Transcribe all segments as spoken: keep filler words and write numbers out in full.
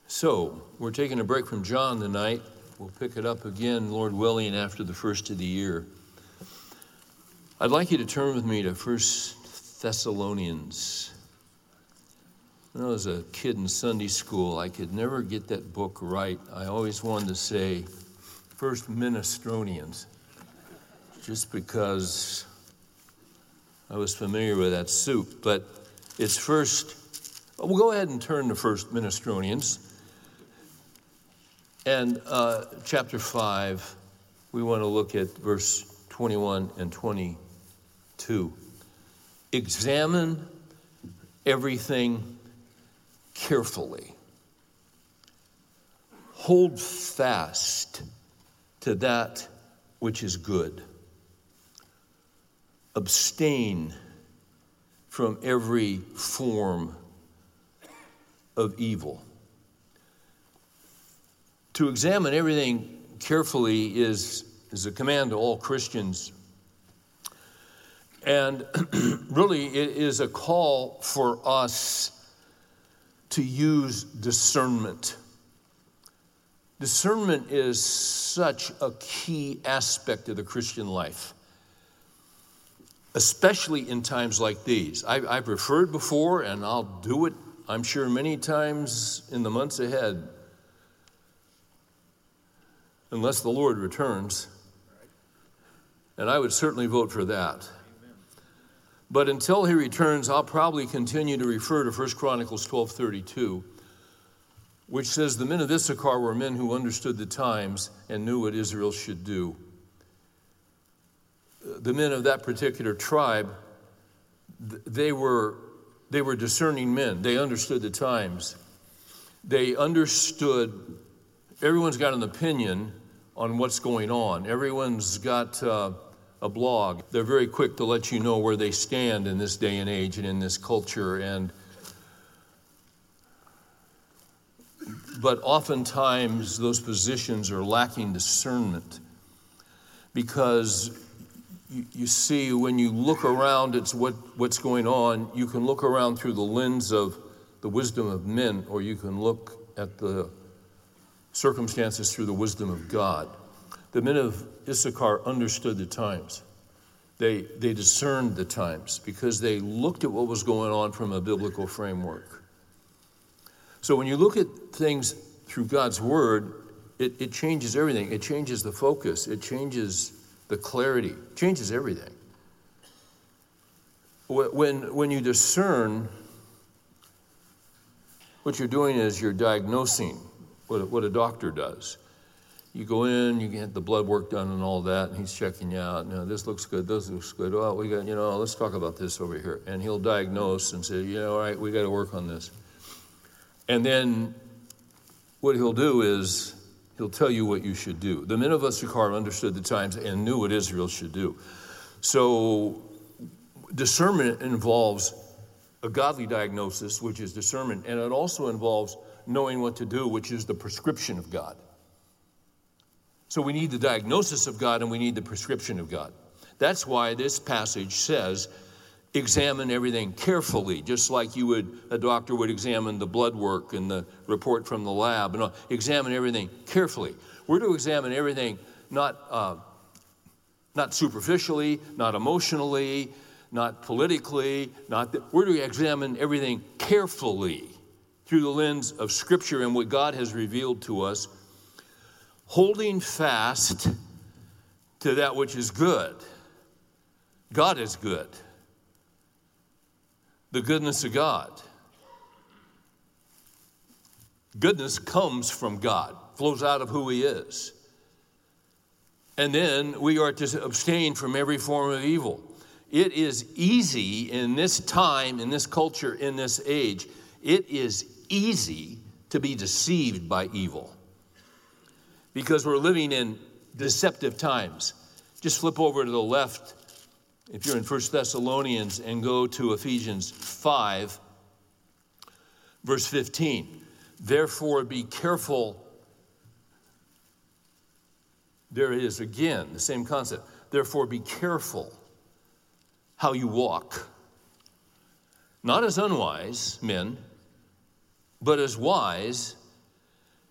So, we're taking a break from John tonight. We'll pick it up again, Lord willing, after the first of the year. I'd like you to turn with me to First Thessalonians. When I was a kid in Sunday school, I could never get that book right. I always wanted to say First Minestronians, just because I was familiar with that soup. But it's First, we'll go ahead and turn to First Minestronians. And uh, chapter five, we want to look at verse twenty-one and twenty-two. Examine everything carefully. Hold fast to that which is good. Abstain from every form of evil. To examine everything carefully is, is a command to all Christians. And really, it is a call for us to use discernment. Discernment is such a key aspect of the Christian life, especially in times like these. I've, I've referred before, and I'll do it, I'm sure, many times in the months ahead, unless the Lord returns. And I would certainly vote for that. Amen. But until he returns, I'll probably continue to refer to First Chronicles twelve thirty-two, which says, the men of Issachar were men who understood the times and knew what Israel should do. The men of that particular tribe, they were, they were discerning men. They understood the times. They understood. Everyone's got an opinion on what's going on. Everyone's got uh, a blog. They're very quick to let you know where they stand in this day and age and in this culture. And but oftentimes those positions are lacking discernment, because you, you see, when you look around at what, what's going on, you can look around through the lens of the wisdom of men, or you can look at the circumstances through the wisdom of God. The men of Issachar understood the times. They, they discerned the times because they looked at what was going on from a biblical framework. So when you look at things through God's word, it, it changes everything. It changes the focus. It changes the clarity. It changes everything. When, when you discern, what you're doing is you're diagnosing What a, what a doctor does. You go in, you get the blood work done and all that, and he's checking you out. You know, this looks good, this looks good. Oh, we got, you know, let's talk about this over here. And he'll diagnose and say, you know, all right, we got to work on this. And then what he'll do is he'll tell you what you should do. The men of Issachar understood the times and knew what Israel should do. So discernment involves a godly diagnosis, which is discernment, and it also involves knowing what to do, which is the prescription of God. So we need the diagnosis of God and we need the prescription of God. That's why this passage says, examine everything carefully, just like you would, a doctor would examine the blood work and the report from the lab. And all. Examine everything carefully. We're to examine everything not, uh, not superficially, not emotionally, not politically, not the, we're to examine everything carefully through the lens of Scripture and what God has revealed to us, holding fast to that which is good. God is good. The goodness of God. Goodness comes from God, flows out of who He is. And then we are to abstain from every form of evil. It is easy in this time, in this culture, in this age, it is easy to be deceived by evil because we're living in deceptive times. Just flip over to the left if you're in First Thessalonians and go to Ephesians five, verse fifteen. Therefore be careful. There it is again, the same concept. Therefore be careful how you walk. Not as unwise men, but as wise,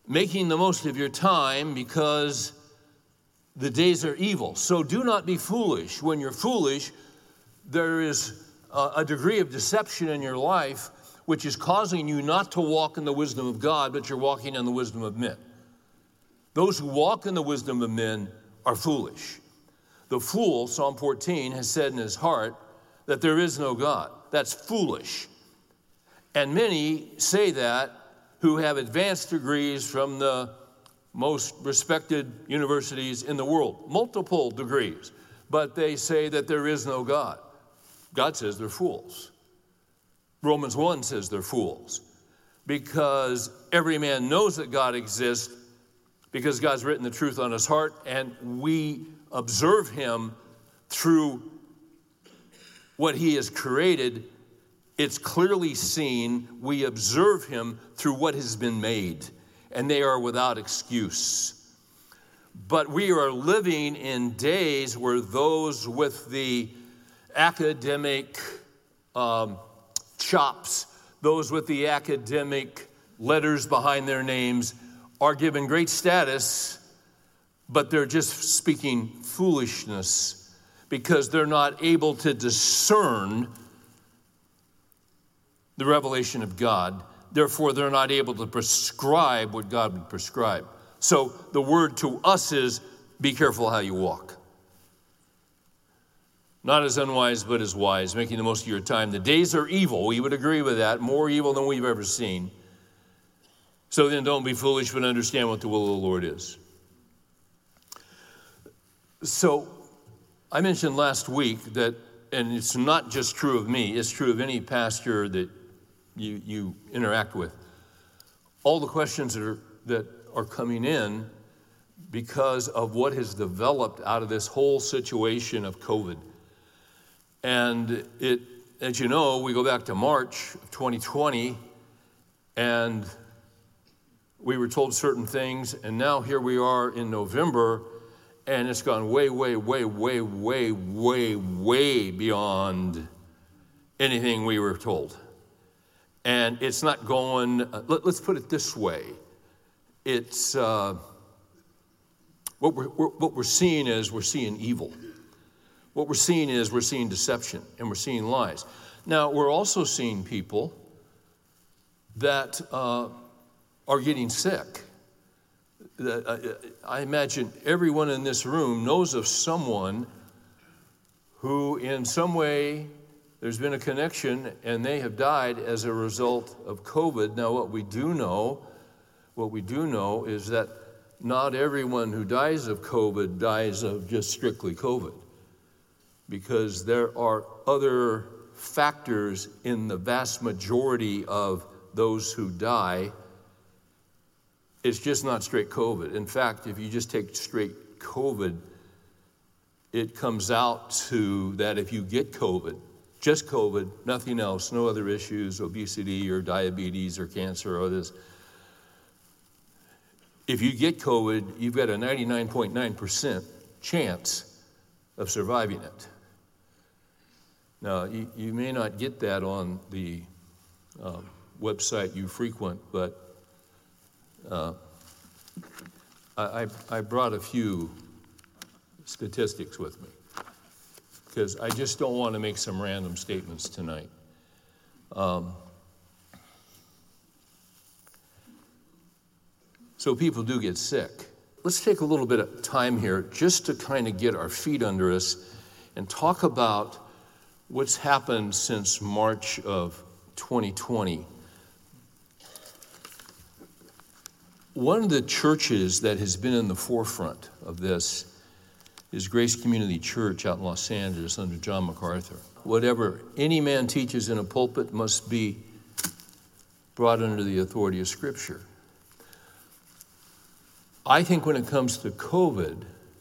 making the most of your time because the days are evil. So do not be foolish. When you're foolish, there is a, a degree of deception in your life which is causing you not to walk in the wisdom of God, but you're walking in the wisdom of men. Those who walk in the wisdom of men are foolish. The fool, Psalm fourteen, has said in his heart that there is no God. That's foolish. And many say that who have advanced degrees from the most respected universities in the world, multiple degrees, but they say that there is no God. God says they're fools. Romans one says they're fools because every man knows that God exists because God's written the truth on his heart, and we observe him through what he has created. It's clearly seen. We observe him through what has been made, and they are without excuse. But we are living in days where those with the academic um, chops, those with the academic letters behind their names are given great status, but they're just speaking foolishness because they're not able to discern the revelation of God. Therefore, they're not able to prescribe what God would prescribe. So the word to us is, be careful how you walk. Not as unwise, but as wise, making the most of your time. The days are evil. We would agree with that. More evil than we've ever seen. So then don't be foolish, but understand what the will of the Lord is. So I mentioned last week that, and it's not just true of me, it's true of any pastor that you, you interact with. All the questions that are, that are coming in because of what has developed out of this whole situation of COVID. And it, as you know, we go back to March of twenty twenty, and we were told certain things, and now here we are in November, and it's gone way, way, way, way, way, way, way beyond anything we were told. And it's not going, uh, let, let's put it this way. It's, uh, what we're, we're, what we're seeing is we're seeing evil. What we're seeing is we're seeing deception, and we're seeing lies. Now, we're also seeing people that uh, are getting sick. I imagine everyone in this room knows of someone who in some way there's been a connection and they have died as a result of COVID. Now, what we do know, what we do know is that not everyone who dies of COVID dies of just strictly COVID, because there are other factors in the vast majority of those who die. It's just not straight COVID. In fact, if you just take straight COVID, it comes out to that if you get COVID, just COVID, nothing else, no other issues, obesity or diabetes or cancer or this. If you get COVID, you've got a ninety-nine point nine percent chance of surviving it. Now, you, you may not get that on the um, website you frequent, but Uh, I, I brought a few statistics with me because I just don't want to make some random statements tonight. Um, so people do get sick. Let's take a little bit of time here just to kind of get our feet under us and talk about what's happened since March of twenty twenty. One of the churches that has been in the forefront of this is Grace Community Church out in Los Angeles under John MacArthur. Whatever any man teaches in a pulpit must be brought under the authority of Scripture. I think when it comes to COVID,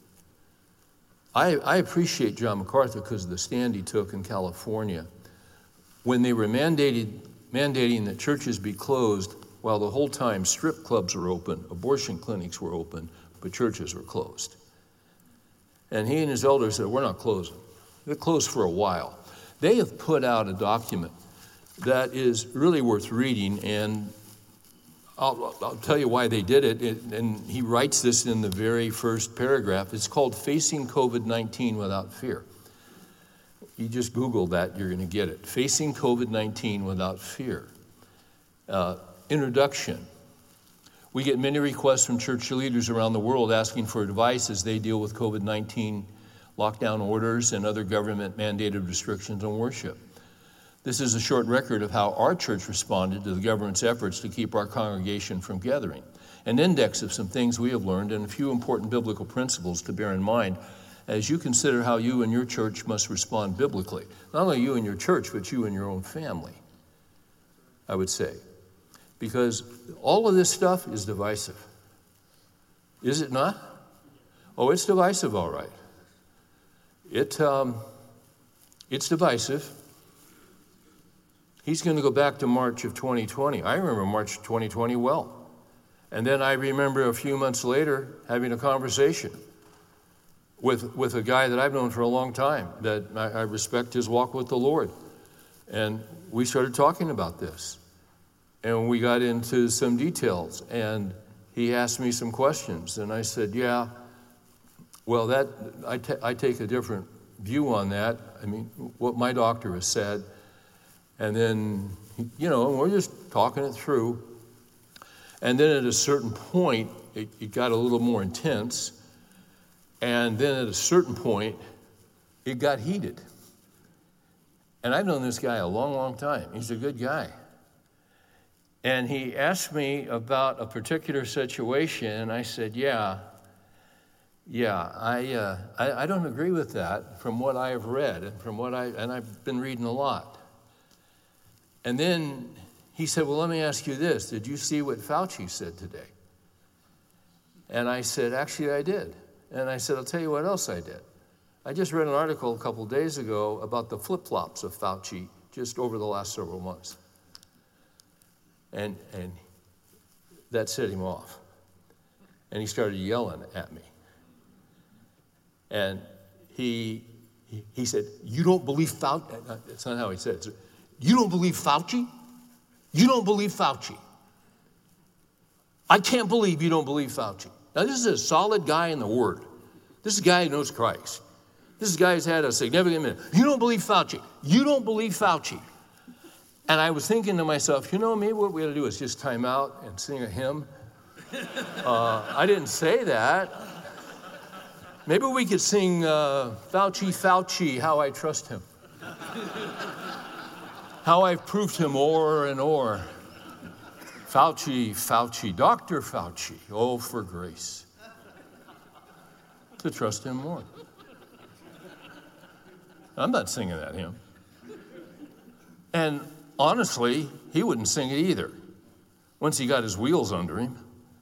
I, I appreciate John MacArthur because of the stand he took in California when they were mandated, mandating that churches be closed. While the whole time strip clubs were open, abortion clinics were open, but churches were closed. And he and his elders said, we're not closing. They're closed for a while. They have put out a document that is really worth reading, and I'll, I'll tell you why they did it, it, and he writes this in the very first paragraph. It's called Facing COVID nineteen Without Fear. You just Google that, you're going to get it. Facing COVID nineteen Without Fear. Uh, introduction. We get many requests from church leaders around the world asking for advice as they deal with COVID nineteen lockdown orders and other government-mandated restrictions on worship. This is a short record of how our church responded to the government's efforts to keep our congregation from gathering, an index of some things we have learned and a few important biblical principles to bear in mind as you consider how you and your church must respond biblically. Not only you and your church, but you and your own family, I would say. Because all of this stuff is divisive. Is it not? Oh, it's divisive, all right. It, um, it's divisive. He's going to go back to March of twenty twenty. I remember March of twenty twenty well. And then I remember a few months later having a conversation with, with a guy that I've known for a long time, that I, I respect his walk with the Lord. And we started talking about this. And we got into some details. And he asked me some questions. And I said, yeah, well, that I, t- I take a different view on that. I mean, what my doctor has said. And then, you know, we're just talking it through. And then at a certain point, it, it got a little more intense. And then at a certain point, it got heated. And I've known this guy a long, long time. He's a good guy. And he asked me about a particular situation, and I said, yeah, yeah, I, uh, I, I don't agree with that from what I have read and from what I, and I've been reading a lot. And then he said, well, let me ask you this. Did you see what Fauci said today? And I said, actually, I did. And I said, I'll tell you what else I did. I just read an article a couple days ago about the flip-flops of Fauci just over the last several months. And, and that set him off. And he started yelling at me. And he, he, he said, you don't believe Fauci? That's not how he said it. You don't believe Fauci? You don't believe Fauci. I can't believe you don't believe Fauci. Now, this is a solid guy in the Word. This is a guy who knows Christ. This is a guy who's had a significant minute. You don't believe Fauci. You don't believe Fauci. And I was thinking to myself, you know, maybe what we ought to do is just time out and sing a hymn. Uh, I didn't say that. Maybe we could sing uh, Fauci, Fauci, How I Trust Him. How I've proved him o'er and o'er. Fauci, Fauci, Doctor Fauci, oh, for grace to trust him more. I'm not singing that hymn. And honestly, he wouldn't sing it either. Once he got his wheels under him,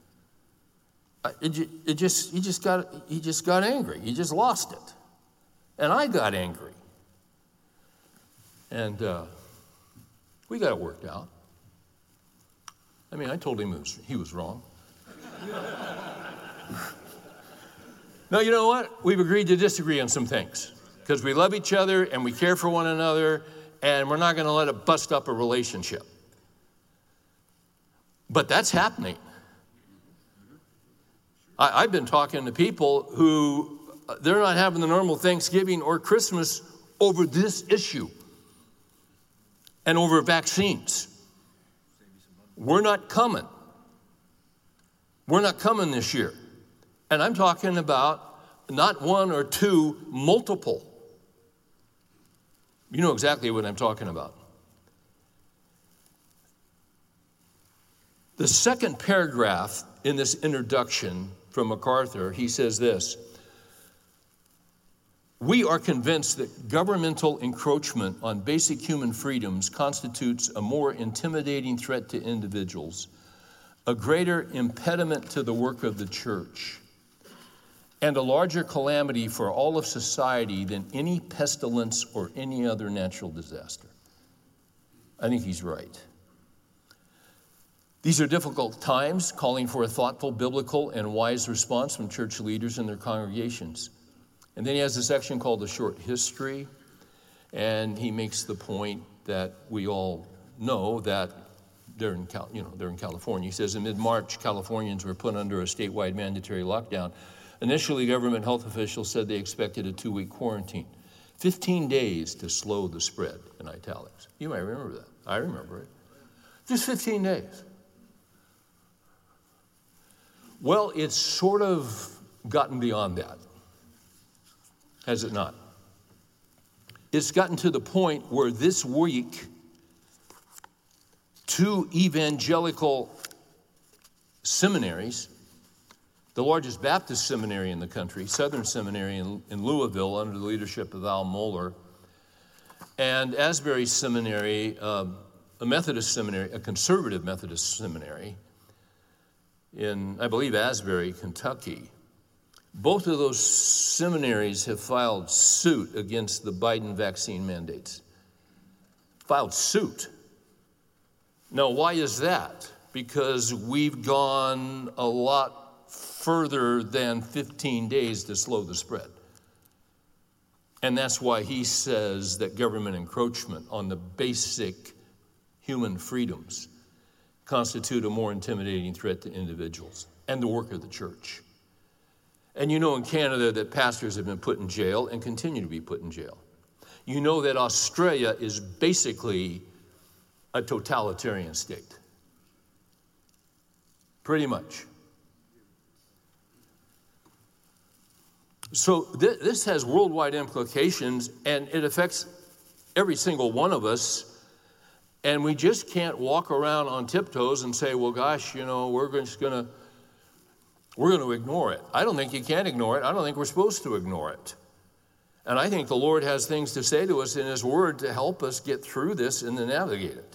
it, it just he just got he just got angry. He just lost it, and I got angry, and uh, we got it worked out. I mean, I told him he was, he was wrong. No, you know what? We've agreed to disagree on some things because we love each other and we care for one another, and we're not going to let it bust up a relationship. But that's happening. I, I've been talking to people who they're not having the normal Thanksgiving or Christmas over this issue and over vaccines. We're not coming. We're not coming this year. And I'm talking about not one or two, multiple. You know exactly what I'm talking about. The second paragraph in this introduction from MacArthur, he says this: we are convinced that governmental encroachment on basic human freedoms constitutes a more intimidating threat to individuals, a greater impediment to the work of the church, and a larger calamity for all of society than any pestilence or any other natural disaster. I think he's right. These are difficult times, calling for a thoughtful, biblical, and wise response from church leaders and their congregations. And then he has a section called A Short History, and he makes the point that we all know that they're in, Cal, you know, they're in California. He says in mid-March, Californians were put under a statewide mandatory lockdown. Initially, government health officials said they expected a two-week quarantine. fifteen days to slow the spread, in italics. You might remember that. I remember it. Just fifteen days. Well, it's sort of gotten beyond that, has it not? It's gotten to the point where this week, two evangelical seminaries, the largest Baptist seminary in the country, Southern Seminary in, in Louisville, under the leadership of Al Mohler, and Asbury Seminary, uh, a Methodist seminary, a conservative Methodist seminary in, I believe, Asbury, Kentucky. Both of those seminaries have filed suit against the Biden vaccine mandates. Filed suit. Now, why is that? Because we've gone a lot further than fifteen days to slow the spread. And that's why he says that government encroachment on the basic human freedoms constitute a more intimidating threat to individuals and the work of the church. And you know in Canada that pastors have been put in jail and continue to be put in jail. You know that Australia is basically a totalitarian state. Pretty much. So th- this has worldwide implications, and it affects every single one of us. And we just can't walk around on tiptoes and say, well, gosh, you know, we're just going to we're going to ignore it. I don't think you can ignore it. I don't think we're supposed to ignore it. And I think the Lord has things to say to us in His Word to help us get through this and to navigate it.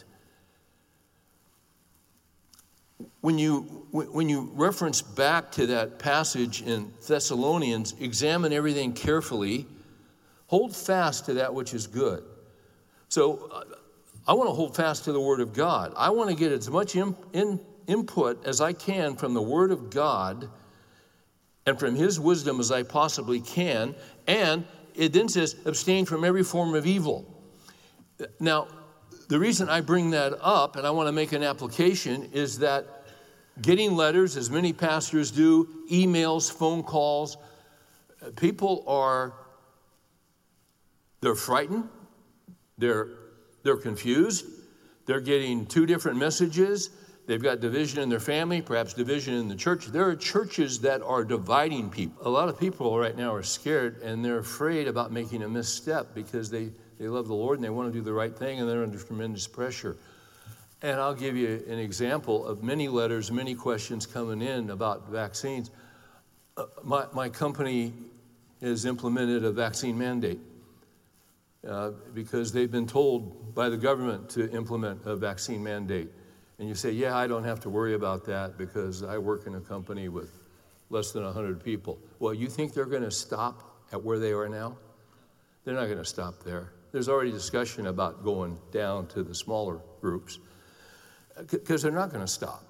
When you, when you reference back to that passage in Thessalonians, examine everything carefully, hold fast to that which is good. So uh, I want to hold fast to the Word of God. I want to get as much in, in, input as I can from the Word of God and from His wisdom as I possibly can. And it then says, abstain from every form of evil. Now, the reason I bring that up, and I want to make an application, is that getting letters, as many pastors do, emails, phone calls, people are, they're frightened, they're, they're confused, they're getting two different messages, they've got division in their family, perhaps division in the church. There are churches that are dividing people. A lot of people right now are scared, and they're afraid about making a misstep because they, they love the Lord and they want to do the right thing, and they're under tremendous pressure. And I'll give you an example of many letters, many questions coming in about vaccines. Uh, my, my company has implemented a vaccine mandate uh, because they've been told by the government to implement a vaccine mandate. And you say, yeah, I don't have to worry about that because I work in a company with less than one hundred people. Well, you think they're going to stop at where they are now? They're not going to stop there. There's already discussion about going down to the smaller groups because they're not going to stop.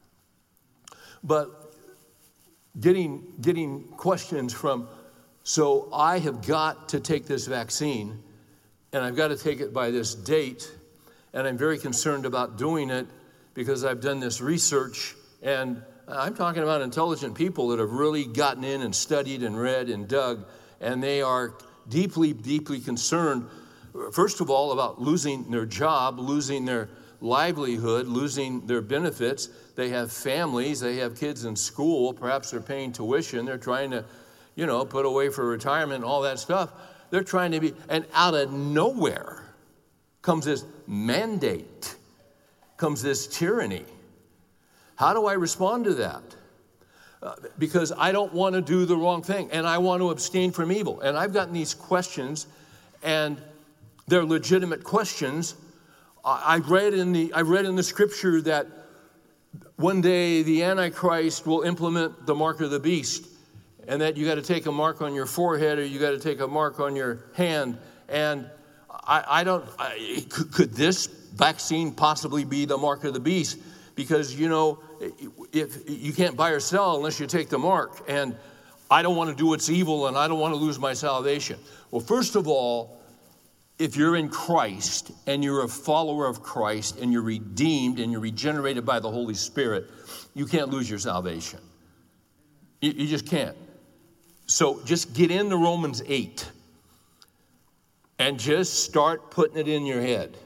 But getting, getting questions from, so I have got to take this vaccine, and I've got to take it by this date, and I'm very concerned about doing it because I've done this research, and I'm talking about intelligent people that have really gotten in and studied and read and dug, and they are deeply, deeply concerned, first of all, about losing their job, losing their livelihood, losing their benefits. They have families, they have kids in school, perhaps they're paying tuition, they're trying to, you know, put away for retirement and all that stuff. They're trying to be, and out of nowhere comes this mandate, comes this tyranny. How do I respond to that? Uh, because I don't want to do the wrong thing, and I want to abstain from evil. And I've gotten these questions, and they're legitimate questions. I read in the I read in the scripture that one day the Antichrist will implement the mark of the beast, and that you got to take a mark on your forehead or you got to take a mark on your hand. And I, I don't. I, could, could this vaccine possibly be the mark of the beast? Because you know, if you can't buy or sell unless you take the mark, and I don't want to do what's evil, and I don't want to lose my salvation. Well, first of all, if you're in Christ and you're a follower of Christ and you're redeemed and you're regenerated by the Holy Spirit, you can't lose your salvation. You, you just can't. So just get into Romans eight and just start putting it in your head.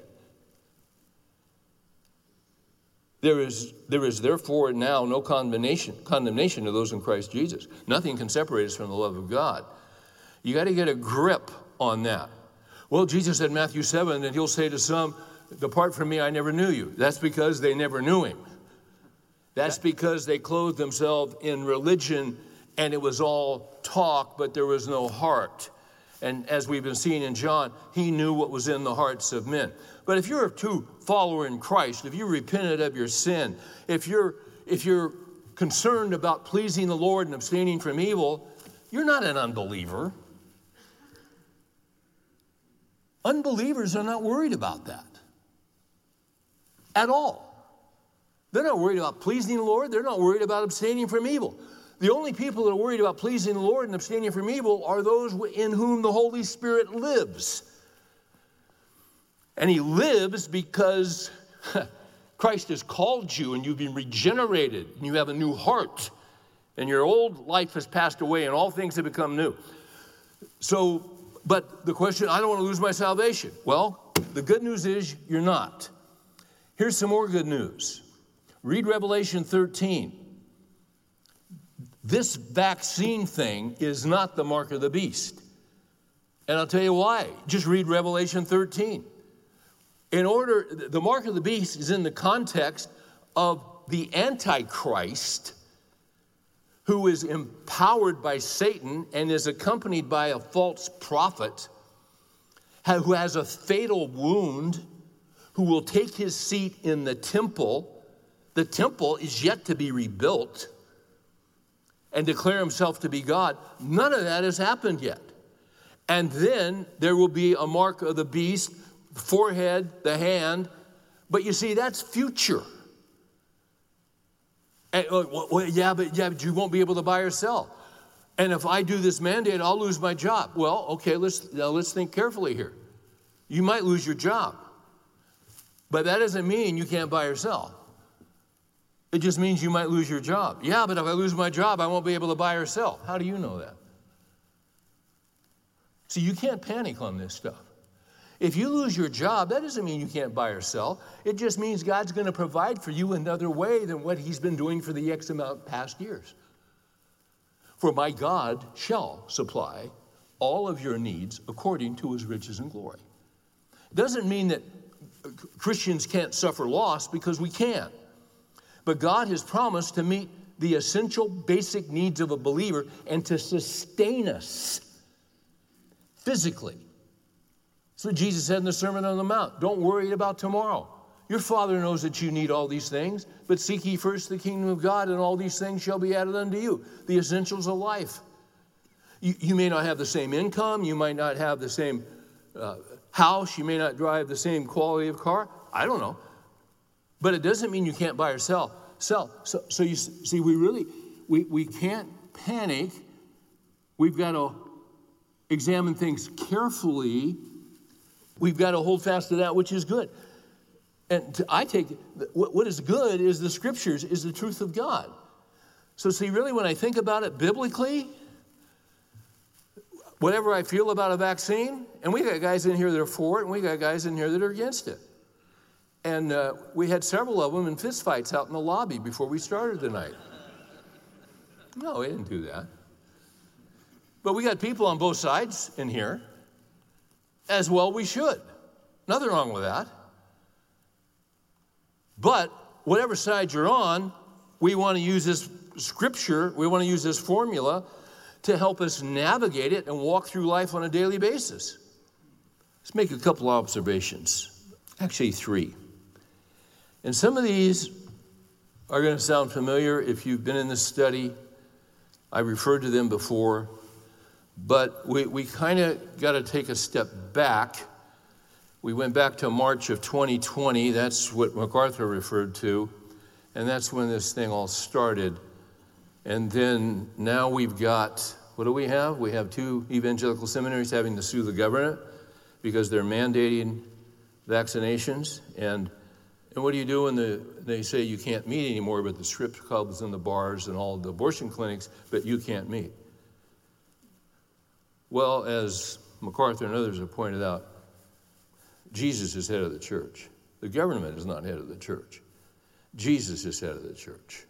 There is, there is therefore now no condemnation, condemnation to those in Christ Jesus. Nothing can separate us from the love of God. You got to get a grip on that. Well, Jesus said in Matthew seven that he'll say to some, depart from me, I never knew you. That's because they never knew him. That's because they clothed themselves in religion and it was all talk, but there was no heart. And as we've been seeing in John, he knew what was in the hearts of men. But if you're a true follower in Christ, if you repented of your sin, if you're, if you're concerned about pleasing the Lord and abstaining from evil, you're not an unbeliever. Unbelievers are not worried about that at all. They're not worried about pleasing the Lord. They're not worried about abstaining from evil. The only people that are worried about pleasing the Lord and abstaining from evil are those in whom the Holy Spirit lives. And he lives because Christ has called you and you've been regenerated and you have a new heart and your old life has passed away and all things have become new. So, but the question, I don't want to lose my salvation. Well, the good news is you're not. Here's some more good news. Read Revelation thirteen. This vaccine thing is not the mark of the beast. And I'll tell you why. Just read Revelation thirteen. In order, the mark of the beast is in the context of the Antichrist, who is empowered by Satan and is accompanied by a false prophet who has a fatal wound, who will take his seat in the temple. The temple is yet to be rebuilt and declare himself to be God. None of that has happened yet. And then there will be a mark of the beast, the forehead, the hand. But you see, that's future. And, well, yeah, but, yeah, but you won't be able to buy or sell. And if I do this mandate, I'll lose my job. Well, okay, let's, now let's think carefully here. You might lose your job. But that doesn't mean you can't buy or sell. It just means you might lose your job. Yeah, but if I lose my job, I won't be able to buy or sell. How do you know that? See, you can't panic on this stuff. If you lose your job, that doesn't mean you can't buy or sell. It just means God's going to provide for you another way than what he's been doing for the X amount past years. For my God shall supply all of your needs according to his riches and glory. It doesn't mean that Christians can't suffer loss, because we can. But God has promised to meet the essential basic needs of a believer and to sustain us physically. That's what Jesus said in the Sermon on the Mount. Don't worry about tomorrow. Your Father knows that you need all these things, but seek ye first the kingdom of God, and all these things shall be added unto you. The essentials of life. You, you may not have the same income. You might not have the same uh, house. You may not drive the same quality of car. I don't know. But it doesn't mean you can't buy or sell. Sell. So, so you see, we really, we, we can't panic. We've got to examine things carefully. We've got to hold fast to that which is good. And to, I take, what, what is good is the scriptures, is the truth of God. So see, really when I think about it biblically, whatever I feel about a vaccine, and we got guys in here that are for it, and we got guys in here that are against it. And uh, we had several of them in fistfights out in the lobby before we started tonight. No, we didn't do that. But we got people on both sides in here. As well we should. Nothing wrong with that. But whatever side you're on, we want to use this scripture, we want to use this formula to help us navigate it and walk through life on a daily basis. Let's make a couple observations. Actually, three. And some of these are going to sound familiar if you've been in this study. I referred to them before. But we, we kind of got to take a step back. We went back to March of twenty twenty. That's what MacArthur referred to. And that's when this thing all started. And then now we've got, what do we have? We have two evangelical seminaries having to sue the government. because they're mandating vaccinations. And and what do you do when the, they say you can't meet anymore, but the strip clubs and the bars and all the abortion clinics, but you can't meet? Well, as MacArthur and others have pointed out, Jesus is head of the church. The government is not head of the church. Jesus is head of the church.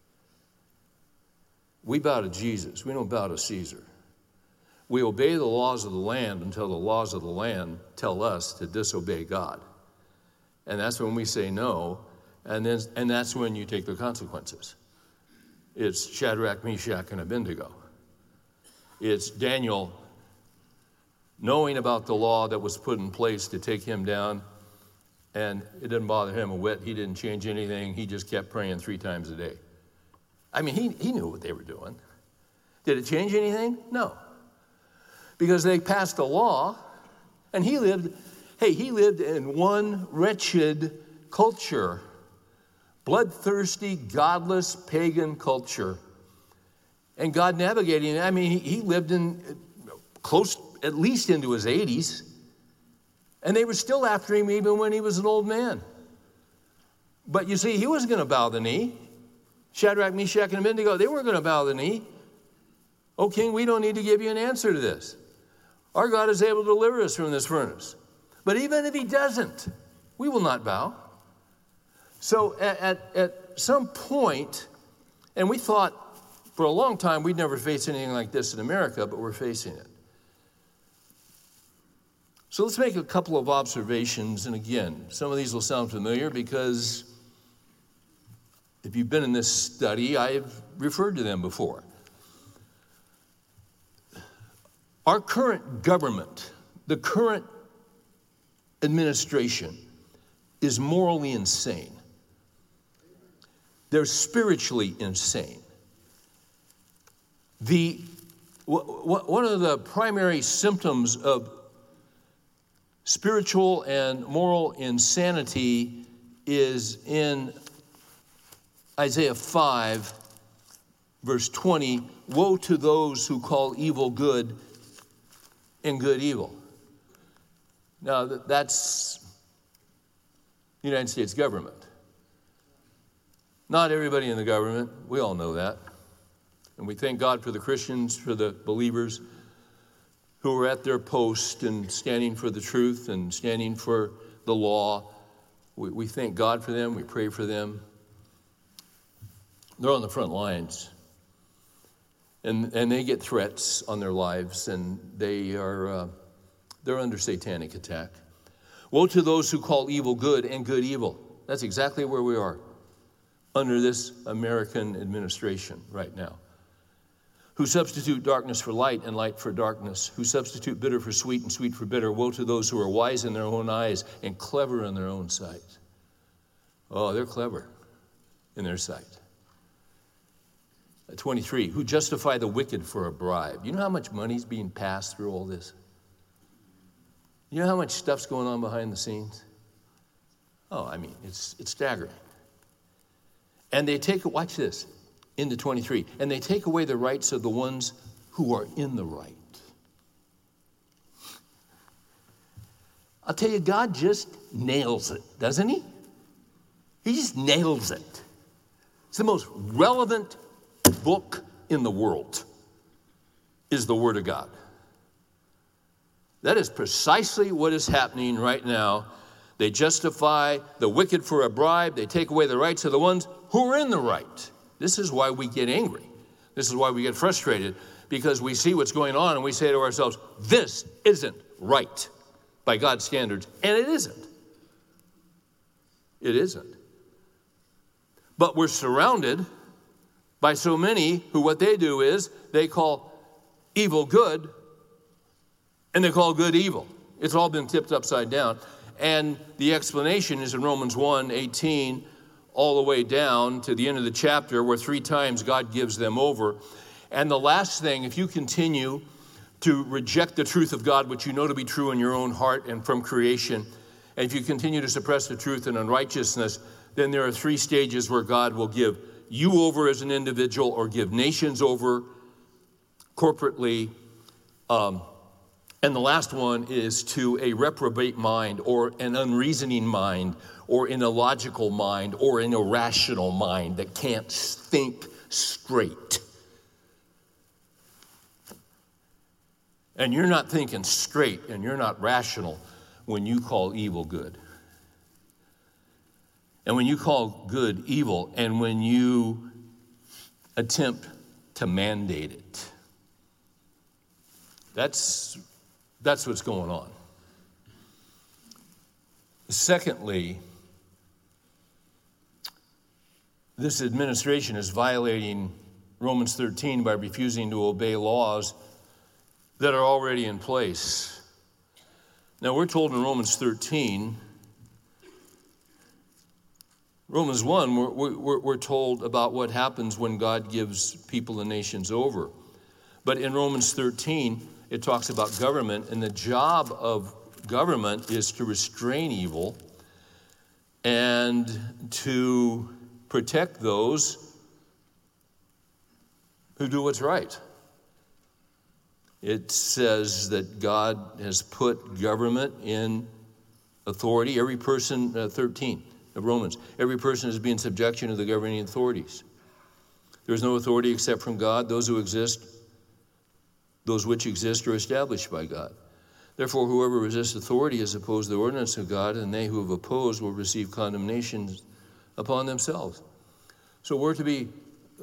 We bow to Jesus. We don't bow to Caesar. We obey the laws of the land until the laws of the land tell us to disobey God. And that's when we say no, and then and that's when you take the consequences. It's Shadrach, Meshach, and Abednego. It's Daniel knowing about the law that was put in place to take him down, and it didn't bother him a whit. He didn't change anything. He just kept praying three times a day. I mean, he, he knew what they were doing. Did it change anything? No. Because they passed a law, and he lived, hey, he lived in one wretched culture, bloodthirsty, godless, pagan culture. And God navigating it, I mean, he, he lived in close, at least into his eighties, and they were still after him even when he was an old man. But you see, he wasn't going to bow the knee. Shadrach, Meshach, and Abednego, they weren't going to bow the knee. Oh, king, we don't need to give you an answer to this. Our God is able to deliver us from this furnace. But even if he doesn't, we will not bow. So at, at, at some point, and we thought for a long time we'd never face anything like this in America, but we're facing it. So let's make a couple of observations. And again, some of these will sound familiar because if you've been in this study, I've referred to them before. Our current government, the current administration, is morally insane. They're spiritually insane. The, one of the primary symptoms of spiritual and moral insanity is in Isaiah five, verse twenty, woe to those who call evil good and good evil. Now, that's the United States government. Not everybody in the government. We all know that. And we thank God for the Christians, for the believers who are at their post and standing for the truth and standing for the law. We, we thank God for them. We pray for them. They're on the front lines. And and they get threats on their lives, and they are uh, they're under satanic attack. Woe to those who call evil good and good evil. That's exactly where we are under this American administration right now. Who substitute darkness for light and light for darkness, who substitute bitter for sweet and sweet for bitter. Woe to those who are wise in their own eyes and clever in their own sight. Oh, they're clever in their sight. twenty-three, who justify the wicked for a bribe. You know how much money's being passed through all this? You know how much stuff's going on behind the scenes? Oh, I mean, it's it's staggering. And they take, watch this, into twenty-three, and they take away the rights of the ones who are in the right. I'll tell you, God just nails it, doesn't he? He just nails it. It's the most relevant book in the world is the Word of God. That is precisely what is happening right now. They justify the wicked for a bribe. They take away the rights of the ones who are in the right. This is why we get angry. This is why we get frustrated, because we see what's going on and we say to ourselves, this isn't right by God's standards. And it isn't. It isn't. But we're surrounded by so many who what they do is they call evil good and they call good evil. It's all been tipped upside down. And the explanation is in Romans one eighteen all the way down to the end of the chapter, where three times God gives them over. And the last thing, if you continue to reject the truth of God, which you know to be true in your own heart and from creation, and if you continue to suppress the truth in unrighteousness, then there are three stages where God will give you over as an individual or give nations over corporately, um, And the last one is to a reprobate mind, or an unreasoning mind, or an illogical mind, or an irrational mind that can't think straight. And you're not thinking straight and you're not rational when you call evil good. And when you call good evil, and when you attempt to mandate it. That's, that's what's going on. Secondly, this administration is violating Romans thirteen by refusing to obey laws that are already in place. Now, we're told in Romans thirteen, Romans one, we're, we're, we're told about what happens when God gives people and nations over. But in Romans thirteen, it talks about government, and the job of government is to restrain evil and to protect those who do what's right. It says that God has put government in authority. Every person, uh, thirteen of Romans, every person is being subjection to the governing authorities. There is no authority except from God. Those who exist, those which exist are established by God. Therefore, whoever resists authority has opposed the ordinance of God, and they who have opposed will receive condemnation upon themselves. So we're to be,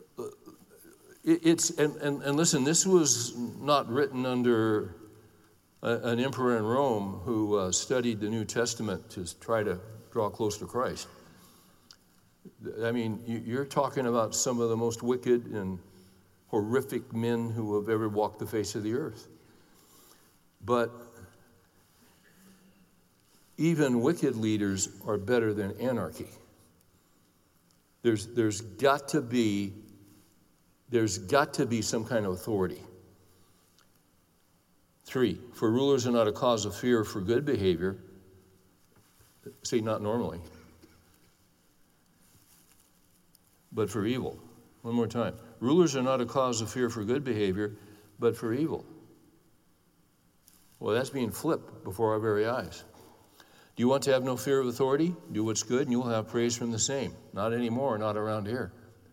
it's, and, and, and listen, this was not written under a, an emperor in Rome who uh, studied the New Testament to try to draw close to Christ. I mean, you're talking about some of the most wicked and horrific men who have ever walked the face of the earth. But even wicked leaders are better than anarchy. There's, there's got to be, there's got to be some kind of authority. Three, for rulers are not a cause of fear for good behavior. See, not normally, but for evil. One more time. Rulers are not a cause of fear for good behavior, but for evil. Well, that's being flipped before our very eyes. Do you want to have no fear of authority? Do what's good, and you will have praise from the same. Not anymore, not around here.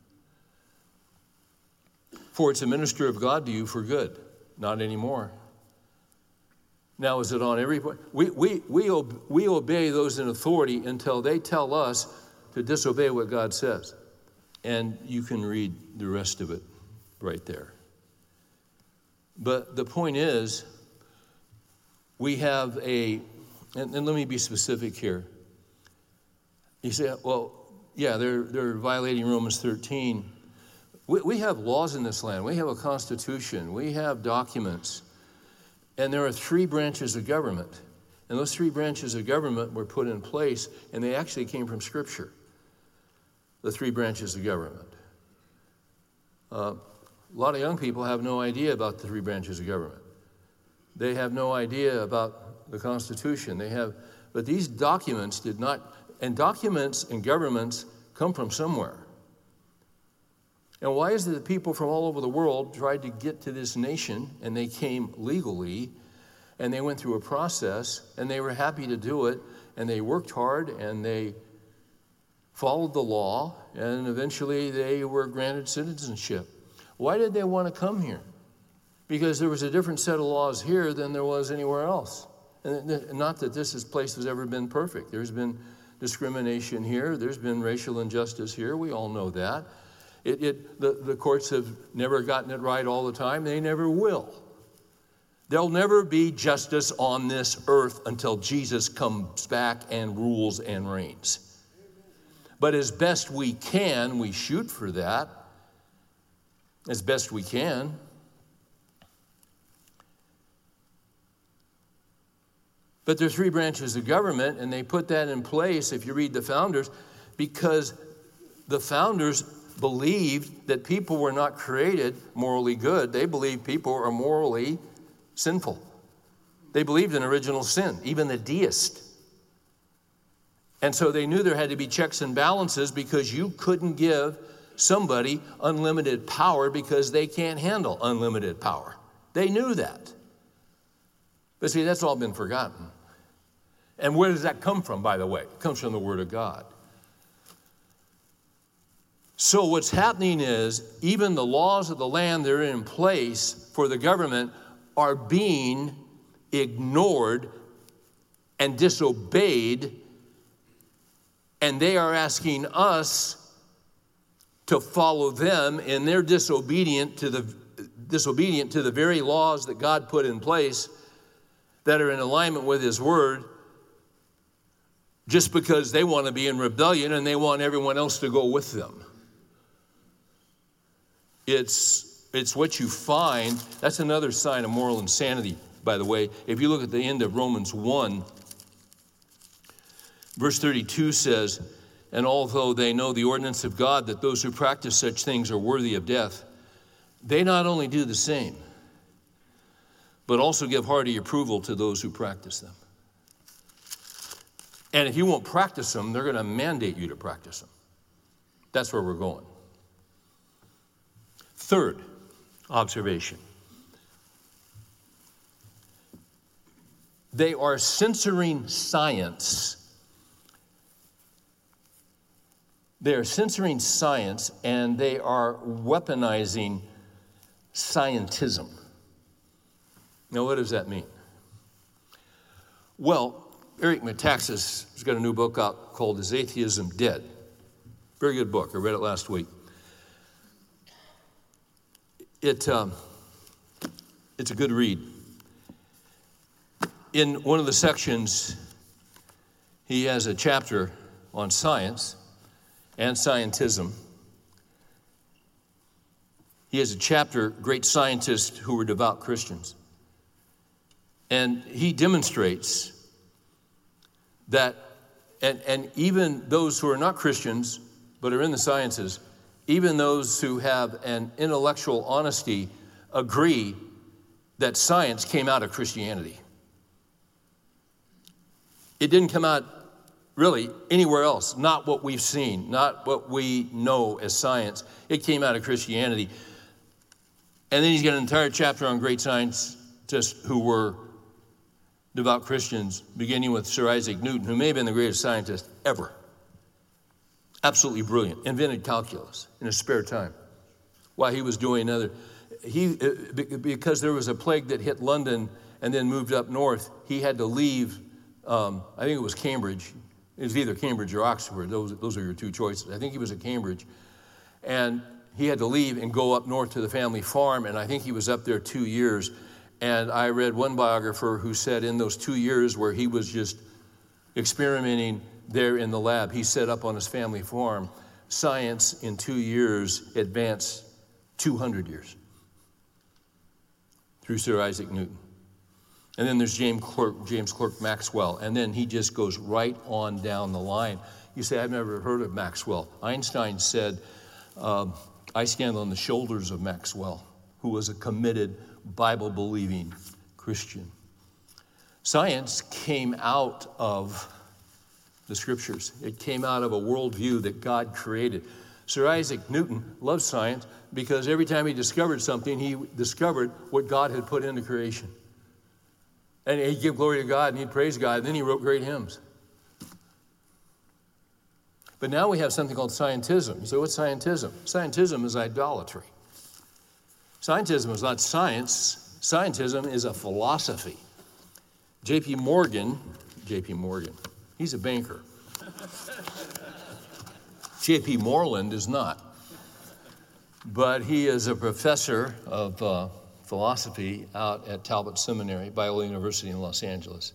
For it's a minister of God to you for good. Not anymore. Now, is it on every point? We, we, we, ob- we obey those in authority until they tell us to disobey what God says. And you can read the rest of it right there. But the point is, we have a, and, and let me be specific here. You say, well, yeah, they're, they're violating Romans thirteen. We, we have laws in this land. We have a constitution. We have documents. And there are three branches of government. And those three branches of government were put in place, and they actually came from Scripture. The three branches of government. Uh, a lot of young people have no idea about the three branches of government. They have no idea about the Constitution. They have, but these documents did not, and documents and governments come from somewhere. And why is it that people from all over the world tried to get to this nation, and they came legally, and they went through a process, and they were happy to do it, and they worked hard, and they followed the law, and eventually they were granted citizenship. Why did they want to come here? Because there was a different set of laws here than there was anywhere else. And not that this place has ever been perfect. There's been discrimination here. There's been racial injustice here. We all know that. It, it, the, the courts have never gotten it right all the time. They never will. There'll never be justice on this earth until Jesus comes back and rules and reigns. But as best we can, we shoot for that. As best we can. But there are three branches of government, and they put that in place, if you read the founders, because the founders believed that people were not created morally good. They believed people are morally sinful. They believed in original sin, even the deist. And so they knew there had to be checks and balances, because you couldn't give somebody unlimited power because they can't handle unlimited power. They knew that. But see, that's all been forgotten. And where does that come from, by the way? It comes from the Word of God. So what's happening is even the laws of the land that are in place for the government are being ignored and disobeyed, and they are asking us to follow them, and they're disobedient to the disobedient to the very laws that God put in place that are in alignment with His Word, just because they want to be in rebellion and they want everyone else to go with them. It's, it's what you find. That's another sign of moral insanity, by the way. If you look at the end of Romans one, verse thirty-two says, and although they know the ordinance of God, that those who practice such things are worthy of death, they not only do the same, but also give hearty approval to those who practice them. And if you won't practice them, they're going to mandate you to practice them. That's where we're going. Third observation. They are censoring science. They are censoring science, and they are weaponizing scientism. Now, what does that mean? Well, Eric Metaxas has got a new book out called Is Atheism Dead? Very good book. I read it last week. It, um, it's a good read. In one of the sections, he has a chapter on science and scientism. He has a chapter, Great Scientists Who Were Devout Christians. And he demonstrates that, and, and even those who are not Christians, but are in the sciences, even those who have an intellectual honesty agree that science came out of Christianity. It didn't come out really anywhere else, not what we've seen, not what we know as science. It came out of Christianity. And then he's got an entire chapter on great scientists who were devout Christians, beginning with Sir Isaac Newton, who may have been the greatest scientist ever. Absolutely brilliant. Invented calculus in his spare time while he was doing other. He, because there was a plague that hit London and then moved up north, he had to leave, um, I think it was Cambridge. It was either Cambridge or Oxford. Those, those are your two choices. I think he was at Cambridge. And he had to leave and go up north to the family farm, and I think he was up there two years. And I read one biographer who said in those two years where he was just experimenting there in the lab, he set up on his family farm, science in two years advanced two hundred years through Sir Isaac Newton. And then there's James Clerk, James Clerk Maxwell, and then he just goes right on down the line. You say, I've never heard of Maxwell. Einstein said, uh, I stand on the shoulders of Maxwell, who was a committed, Bible-believing Christian. Science came out of the Scriptures. It came out of a worldview that God created. Sir Isaac Newton loved science because every time he discovered something, he discovered what God had put into creation. And he'd give glory to God, and he'd praise God, and then he wrote great hymns. But now we have something called scientism. You say, what's scientism? Scientism is idolatry. Scientism is not science. Scientism is a philosophy. J P Morgan, J P Morgan, he's a banker. J P Moreland is not. But he is a professor of uh, philosophy out at Talbot Seminary, Biola University in Los Angeles.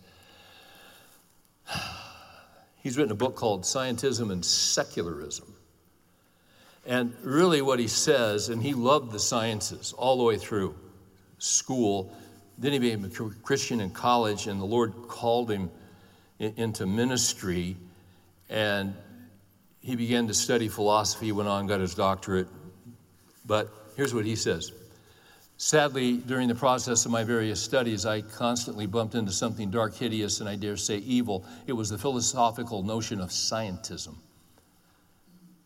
He's written a book called Scientism and Secularism. And really what he says, and he loved the sciences all the way through school. Then he became a Christian in college, and the Lord called him into ministry. And he began to study philosophy, he went on, got his doctorate. But here's what he says. Sadly, during the process of my various studies, I constantly bumped into something dark, hideous, and I dare say evil. It was the philosophical notion of scientism.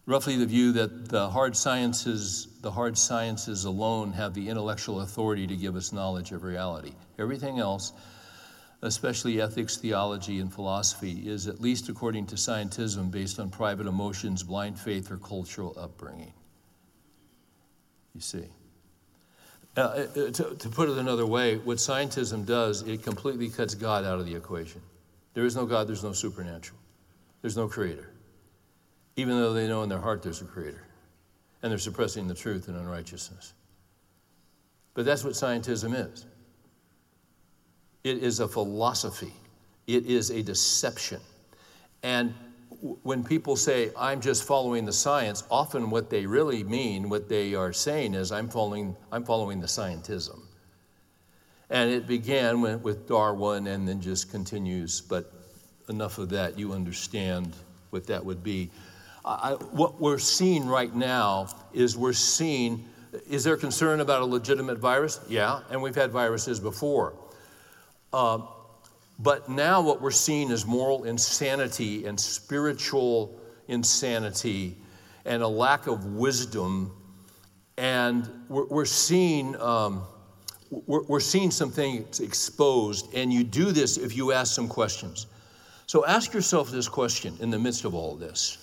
roughly the view that the hard sciences, the hard sciences alone have the intellectual authority to give us knowledge of reality. Everything else, especially ethics, theology, and philosophy, is, at least according to scientism, based on private emotions, blind faith, or cultural upbringing. You see. Uh, to, to put it another way, what scientism does, it completely cuts God out of the equation. There is no God, there's no supernatural. There's no creator. Even though they know in their heart there's a creator. And they're suppressing the truth and unrighteousness. But that's what scientism is. It is a philosophy. It is a deception. And w- when people say, I'm just following the science, often what they really mean, what they are saying is, I'm following, I'm following the scientism. And it began with, with Darwin and then just continues, but enough of that, you understand what that would be. I, what we're seeing right now is we're seeing, is there concern about a legitimate virus? Yeah, and we've had viruses before. Uh, but now what we're seeing is moral insanity and spiritual insanity and a lack of wisdom. And we're, we're seeing um, we're, we're seeing some things exposed. And you do this if you ask some questions. So ask yourself this question in the midst of all of this.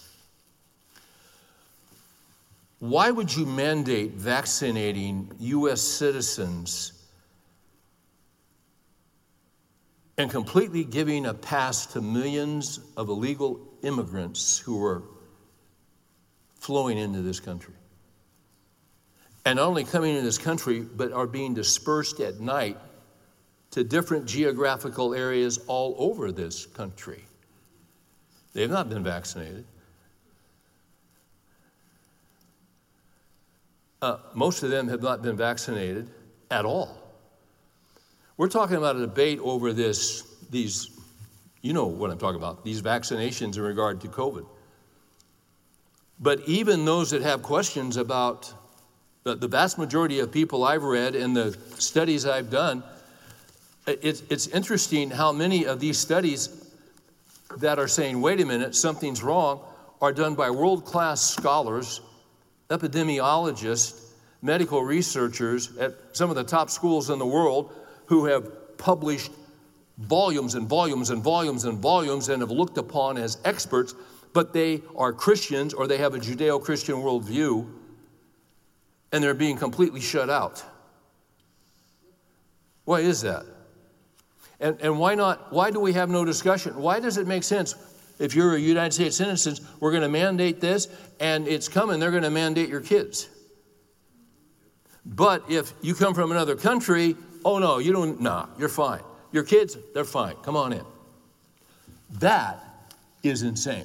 Why would you mandate vaccinating U S citizens and completely giving a pass to millions of illegal immigrants who are flowing into this country? And not only coming into this country, but are being dispersed at night to different geographical areas all over this country. They have not been vaccinated. Uh, most of them have not been vaccinated at all. We're talking about a debate over this, these, you know what I'm talking about, these vaccinations in regard to COVID. But even those that have questions about the, the vast majority of people I've read and the studies I've done, it's, it's interesting how many of these studies that are saying, wait a minute, something's wrong, are done by world-class scholars, epidemiologists, medical researchers at some of the top schools in the world who have published volumes and volumes and volumes and volumes and have looked upon as experts, but they are Christians or they have a Judeo-Christian worldview, and they're being completely shut out. Why is that? And, and why not? Why do we have no discussion? Why does it make sense? If you're a United States citizen, we're going to mandate this, and it's coming, they're going to mandate your kids. But if you come from another country, oh no, you don't, nah, you're fine. Your kids, they're fine. Come on in. That is insane.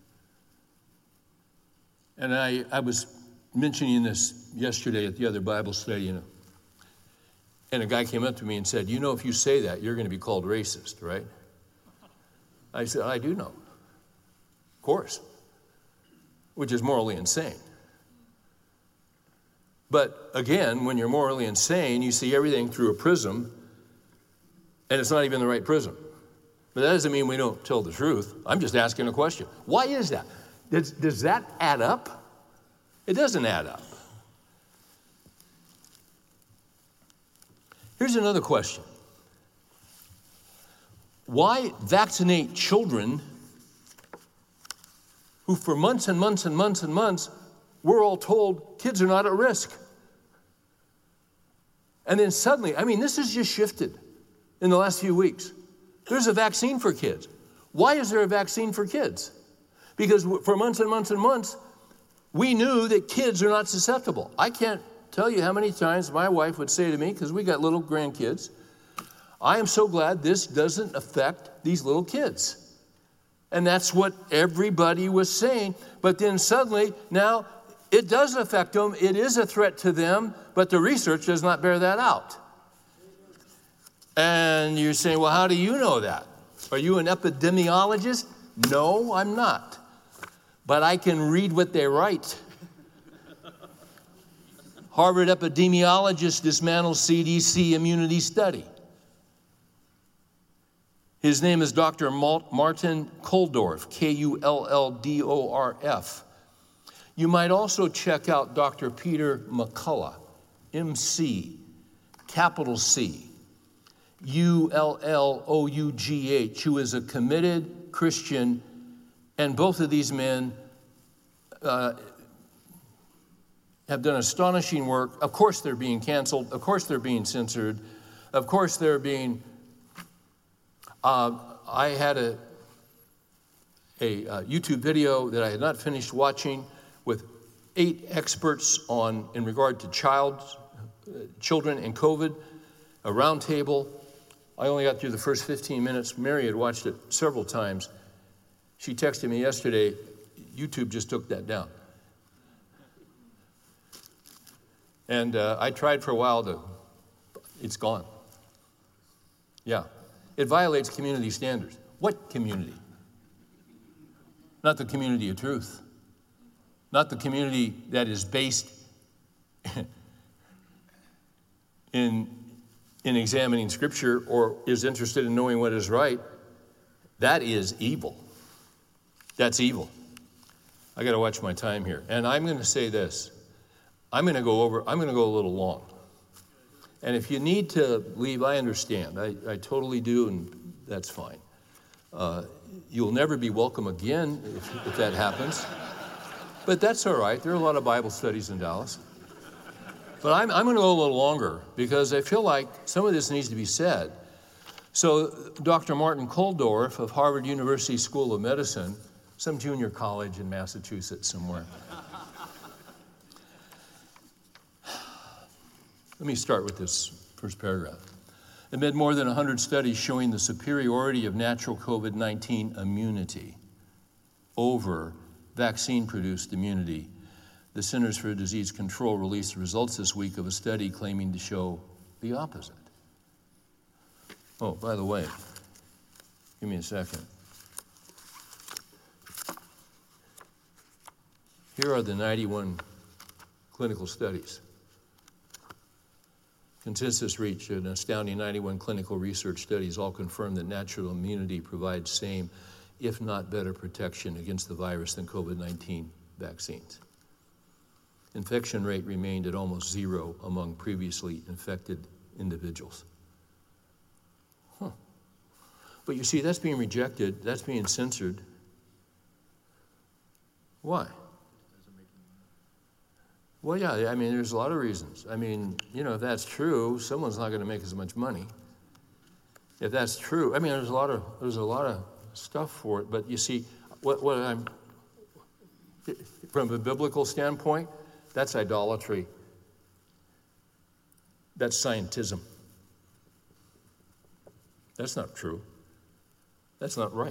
And I, I was mentioning this yesterday at the other Bible study, you know, and a guy came up to me and said, you know, if you say that, you're going to be called racist, right? I said, I do know. Of course. Which is morally insane. But again, when you're morally insane, you see everything through a prism, and it's not even the right prism. But that doesn't mean we don't tell the truth. I'm just asking a question. Why is that? Does, does that add up? It doesn't add up. Here's another question. Why vaccinate children who for months and months and months and months we're all told kids are not at risk? And then suddenly, I mean, this has just shifted in the last few weeks. There's a vaccine for kids. Why is there a vaccine for kids? Because for months and months and months, we knew that kids are not susceptible. I can't tell you how many times my wife would say to me, because we got little grandkids, I am so glad this doesn't affect these little kids. And that's what everybody was saying. But then suddenly, now, it does affect them. It is a threat to them, but the research does not bear that out. And you're saying, well, how do you know that? Are you an epidemiologist? No, I'm not. But I can read what they write. Harvard epidemiologist dismantles C D C immunity study. His name is Doctor Martin Kulldorff, K U L L D O R F. You might also check out Doctor Peter McCullough, M C, capital C, U L L O U G H, who is a committed Christian, and both of these men uh, have done astonishing work. Of course they're being canceled. Of course they're being censored. Of course they're being... Uh, I had a, a, a YouTube video that I had not finished watching with eight experts on in regard to child, uh, children and COVID, a round table. I only got through the first fifteen minutes. Mary had watched it several times. She texted me yesterday, YouTube just took that down. And uh, I tried for a while to, it's gone. Yeah. It violates community standards. What community? Not the community of truth. Not the community that is based in, in examining Scripture or is interested in knowing what is right. That is evil. That's evil. I got to watch my time here. And I'm going to say this. I'm going to go over, I'm going to go a little long. And if you need to leave, I understand. I, I totally do, and that's fine. Uh, you'll never be welcome again if, if that happens. But that's all right. There are a lot of Bible studies in Dallas. But I'm, I'm going to go a little longer because I feel like some of this needs to be said. So Doctor Martin Kulldorff of Harvard University School of Medicine, some junior college in Massachusetts somewhere. Let me start with this first paragraph. Amid more than one hundred studies showing the superiority of natural COVID nineteen immunity over vaccine-produced immunity, the Centers for Disease Control released the results this week of a study claiming to show the opposite. Oh, by the way, give me a second. Here are the ninety-one clinical studies. Consensus reached an astounding ninety-one clinical research studies all confirm that natural immunity provides same, if not better, protection against the virus than COVID nineteen vaccines. Infection rate remained at almost zero among previously infected individuals. Huh. But you see, that's being rejected, that's being censored. Why? Well, yeah, I mean, there's a lot of reasons. I mean, you know, if that's true, someone's not going to make as much money. If that's true, I mean, there's a lot of there's a lot of stuff for it. But you see, what what I'm from a biblical standpoint, that's idolatry. That's scientism. That's not true. That's not right.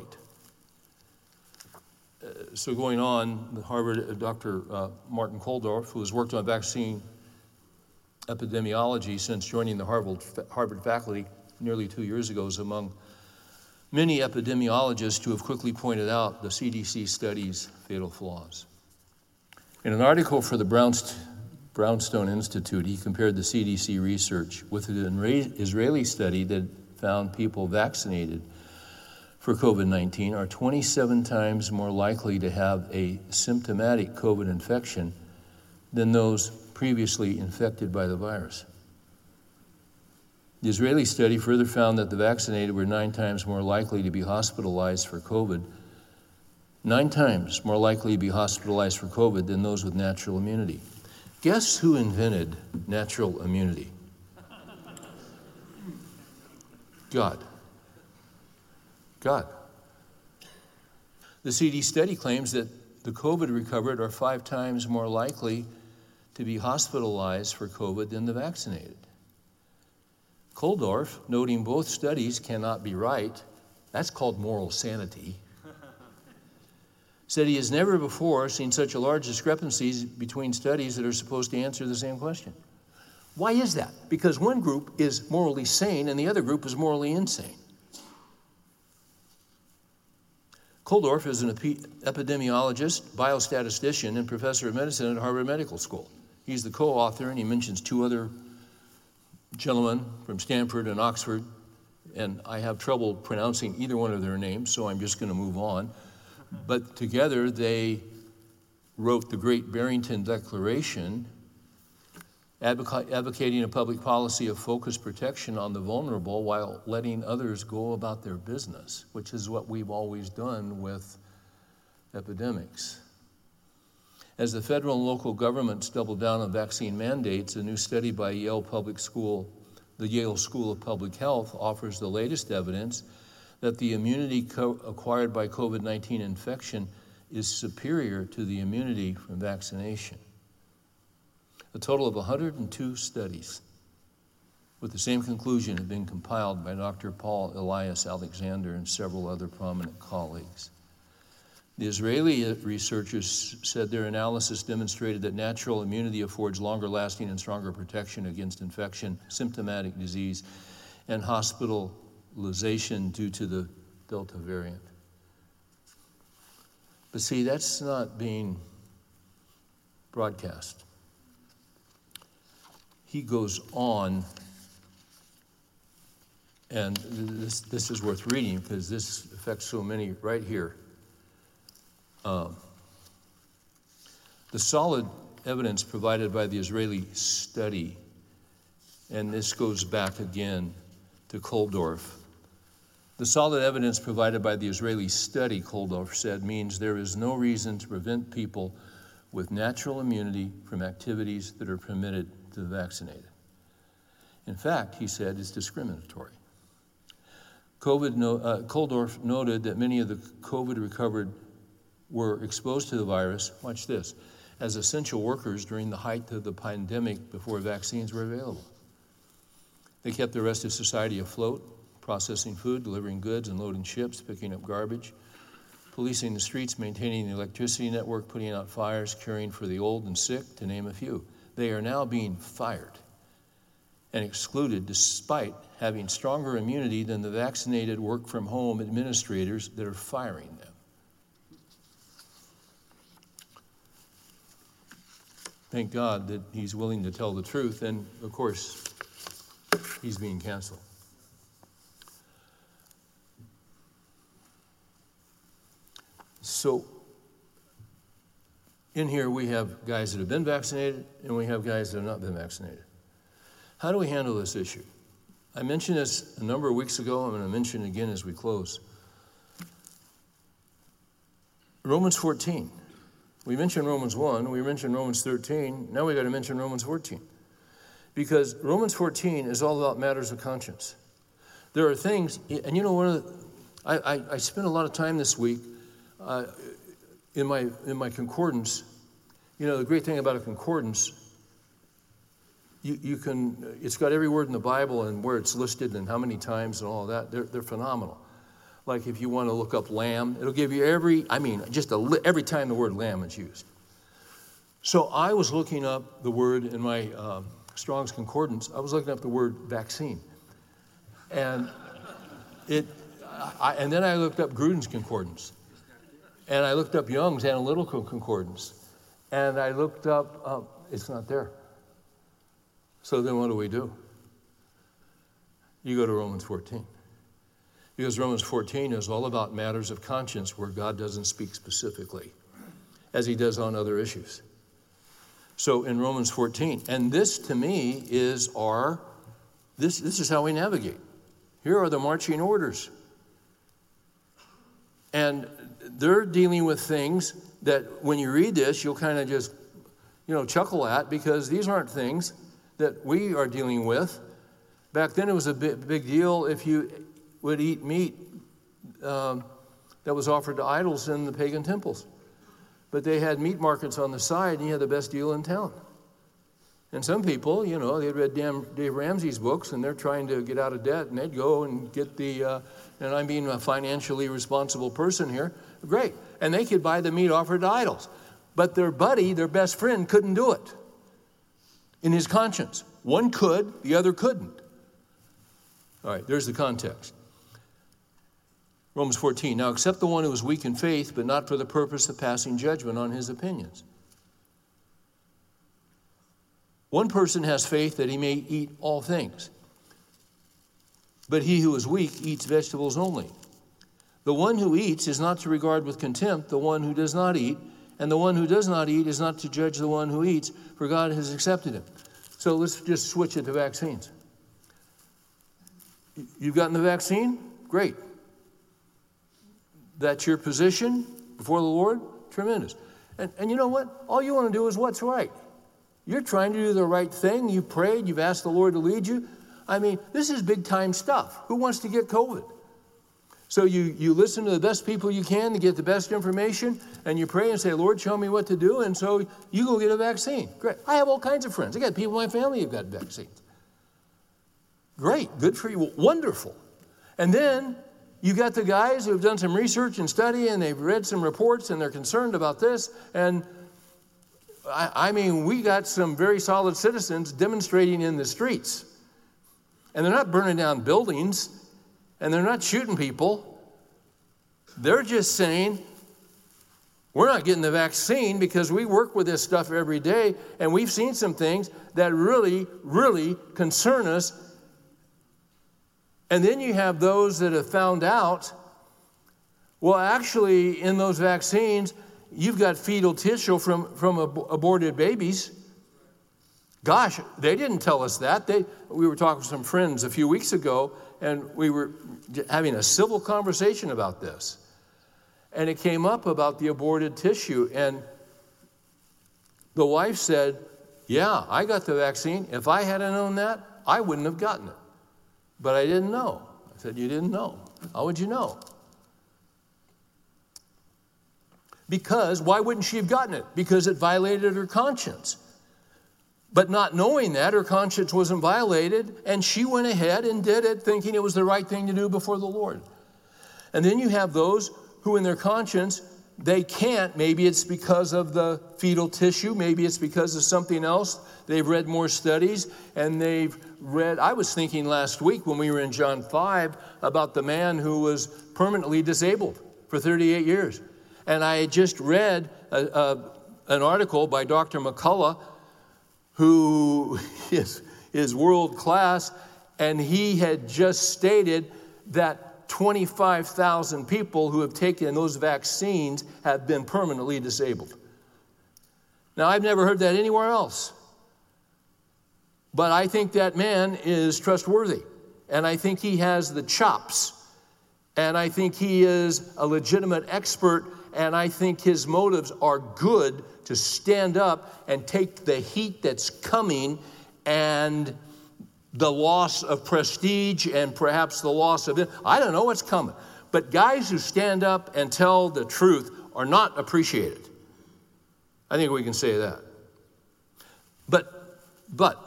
Uh, so going on, the Harvard uh, Doctor Uh, Martin Kulldorff, who has worked on vaccine epidemiology since joining the Harvard, Harvard faculty nearly two years ago, is among many epidemiologists who have quickly pointed out the C D C study's fatal flaws. In an article for the Brownst- Brownstone Institute, he compared the C D C research with an Israeli study that found people vaccinated for COVID nineteen are twenty-seven times more likely to have a symptomatic COVID infection than those previously infected by the virus. The Israeli study further found that the vaccinated were nine times more likely to be hospitalized for COVID, nine times more likely to be hospitalized for COVID than those with natural immunity. Guess who invented natural immunity? God. God. The C D C study claims that the COVID recovered are five times more likely to be hospitalized for COVID than the vaccinated. Kulldorff, noting both studies cannot be right, that's called moral sanity, said he has never before seen such a large discrepancies between studies that are supposed to answer the same question. Why is that? Because one group is morally sane and the other group is morally insane. Kulldorff is an epi- epidemiologist, biostatistician, and professor of medicine at Harvard Medical School. He's the co-author, and he mentions two other gentlemen from Stanford and Oxford, and I have trouble pronouncing either one of their names, so I'm just going to move on. But together they wrote the Great Barrington Declaration, advoca- advocating a public policy of focused protection on the vulnerable while letting others go about their business, which is what we've always done with epidemics. As the federal and local governments doubled down on vaccine mandates, a new study by Yale Public School, the Yale School of Public Health, offers the latest evidence that the immunity co- acquired by COVID nineteen infection is superior to the immunity from vaccination. A total of one hundred two studies with the same conclusion have been compiled by Doctor Paul Elias Alexander and several other prominent colleagues. The Israeli researchers said their analysis demonstrated that natural immunity affords longer lasting and stronger protection against infection, symptomatic disease, and hospitalization due to the Delta variant. But see, that's not being broadcast. He goes on, and this, this is worth reading because this affects so many right here. Um, the solid evidence provided by the Israeli study, and this goes back again to Kulldorff. The solid evidence provided by the Israeli study, Kulldorff said, means there is no reason to prevent people with natural immunity from activities that are permitted to the vaccinated. In fact, he said, it's discriminatory. COVID no, uh, Kulldorff noted that many of the COVID recovered were exposed to the virus, watch this, as essential workers during the height of the pandemic before vaccines were available. They kept the rest of society afloat, processing food, delivering goods, and loading ships, picking up garbage, policing the streets, maintaining the electricity network, putting out fires, caring for the old and sick, to name a few. They are now being fired and excluded despite having stronger immunity than the vaccinated work-from-home administrators that are firing them. Thank God that he's willing to tell the truth, and of course, he's being canceled. So, in here we have guys that have been vaccinated, and we have guys that have not been vaccinated. How do we handle this issue? I mentioned this a number of weeks ago. I'm going to mention it again as we close. Romans fourteen. We mentioned Romans one, we mentioned Romans thirteen, now we got to mention Romans fourteen. Because Romans fourteen is all about matters of conscience. There are things, and you know, one of the, I, I, I spent a lot of time this week uh, in my in my concordance. You know, the great thing about a concordance, you, you can, it's got every word in the Bible and where it's listed and how many times and all of that. They're, they're phenomenal. Like if you want to look up lamb, it'll give you every, I mean, just a, every time the word lamb is used. So I was looking up the word in my uh, Strong's Concordance, I was looking up the word vaccine. And it, I, and then I looked up Gruden's Concordance. And I looked up Young's Analytical Concordance. And I looked up, uh, it's not there. So then what do we do? You go to Romans fourteen. Because Romans fourteen is all about matters of conscience where God doesn't speak specifically, as he does on other issues. So in Romans fourteen, and this to me is our, this, this is how we navigate. Here are the marching orders. And they're dealing with things that when you read this, you'll kind of just, you know, chuckle at, because these aren't things that we are dealing with. Back then it was a big, big deal if you would eat meat um, that was offered to idols in the pagan temples. But they had meat markets on the side, and you had the best deal in town. And some people, you know, they'd read Dave Ramsey's books, and they're trying to get out of debt, and they'd go and get the, uh, and I mean a financially responsible person here, great. And they could buy the meat offered to idols. But their buddy, their best friend, couldn't do it in his conscience. One could, the other couldn't. All right, there's the context. Romans fourteen, now accept the one who is weak in faith, but not for the purpose of passing judgment on his opinions. One person has faith that he may eat all things, but he who is weak eats vegetables only. The one who eats is not to regard with contempt the one who does not eat, and the one who does not eat is not to judge the one who eats, for God has accepted him. So let's just switch it to vaccines. You've gotten the vaccine? Great. That's your position before the Lord? Tremendous. And, and you know what? All you want to do is what's right. You're trying to do the right thing. You've prayed. You've asked the Lord to lead you. I mean, this is big-time stuff. Who wants to get COVID? So you, you listen to the best people you can to get the best information, and you pray and say, Lord, show me what to do, and so you go get a vaccine. Great. I have all kinds of friends. I got people in my family who've got vaccines. Great. Good for you. Wonderful. And then you got the guys who have done some research and study, and they've read some reports, and they're concerned about this. And I, I mean, we got some very solid citizens demonstrating in the streets. And they're not burning down buildings, and they're not shooting people. They're just saying, we're not getting the vaccine because we work with this stuff every day, and we've seen some things that really, really concern us. And then you have those that have found out, well, actually, in those vaccines, you've got fetal tissue from, from ab- aborted babies. Gosh, they didn't tell us that. They, we were talking to some friends a few weeks ago, and we were having a civil conversation about this. And it came up about the aborted tissue. And the wife said, yeah, I got the vaccine. If I hadn't known that, I wouldn't have gotten it. But I didn't know. I said, you didn't know. How would you know? Because, why wouldn't she have gotten it? Because it violated her conscience. But not knowing that, her conscience wasn't violated, and she went ahead and did it, thinking it was the right thing to do before the Lord. And then you have those who in their conscience, they can't. Maybe it's because of the fetal tissue. Maybe it's because of something else. They've read more studies, and they've read, I was thinking last week when we were in John five about the man who was permanently disabled for thirty-eight years. And I had just read a, a, an article by Doctor McCullough, who is, is world class, and he had just stated that twenty-five thousand people who have taken those vaccines have been permanently disabled. Now, I've never heard that anywhere else. But I think that man is trustworthy, and I think he has the chops, and I think he is a legitimate expert, and I think his motives are good to stand up and take the heat that's coming and the loss of prestige and perhaps the loss of it. I don't know what's coming. But guys who stand up and tell the truth are not appreciated. I think we can say that. But, but,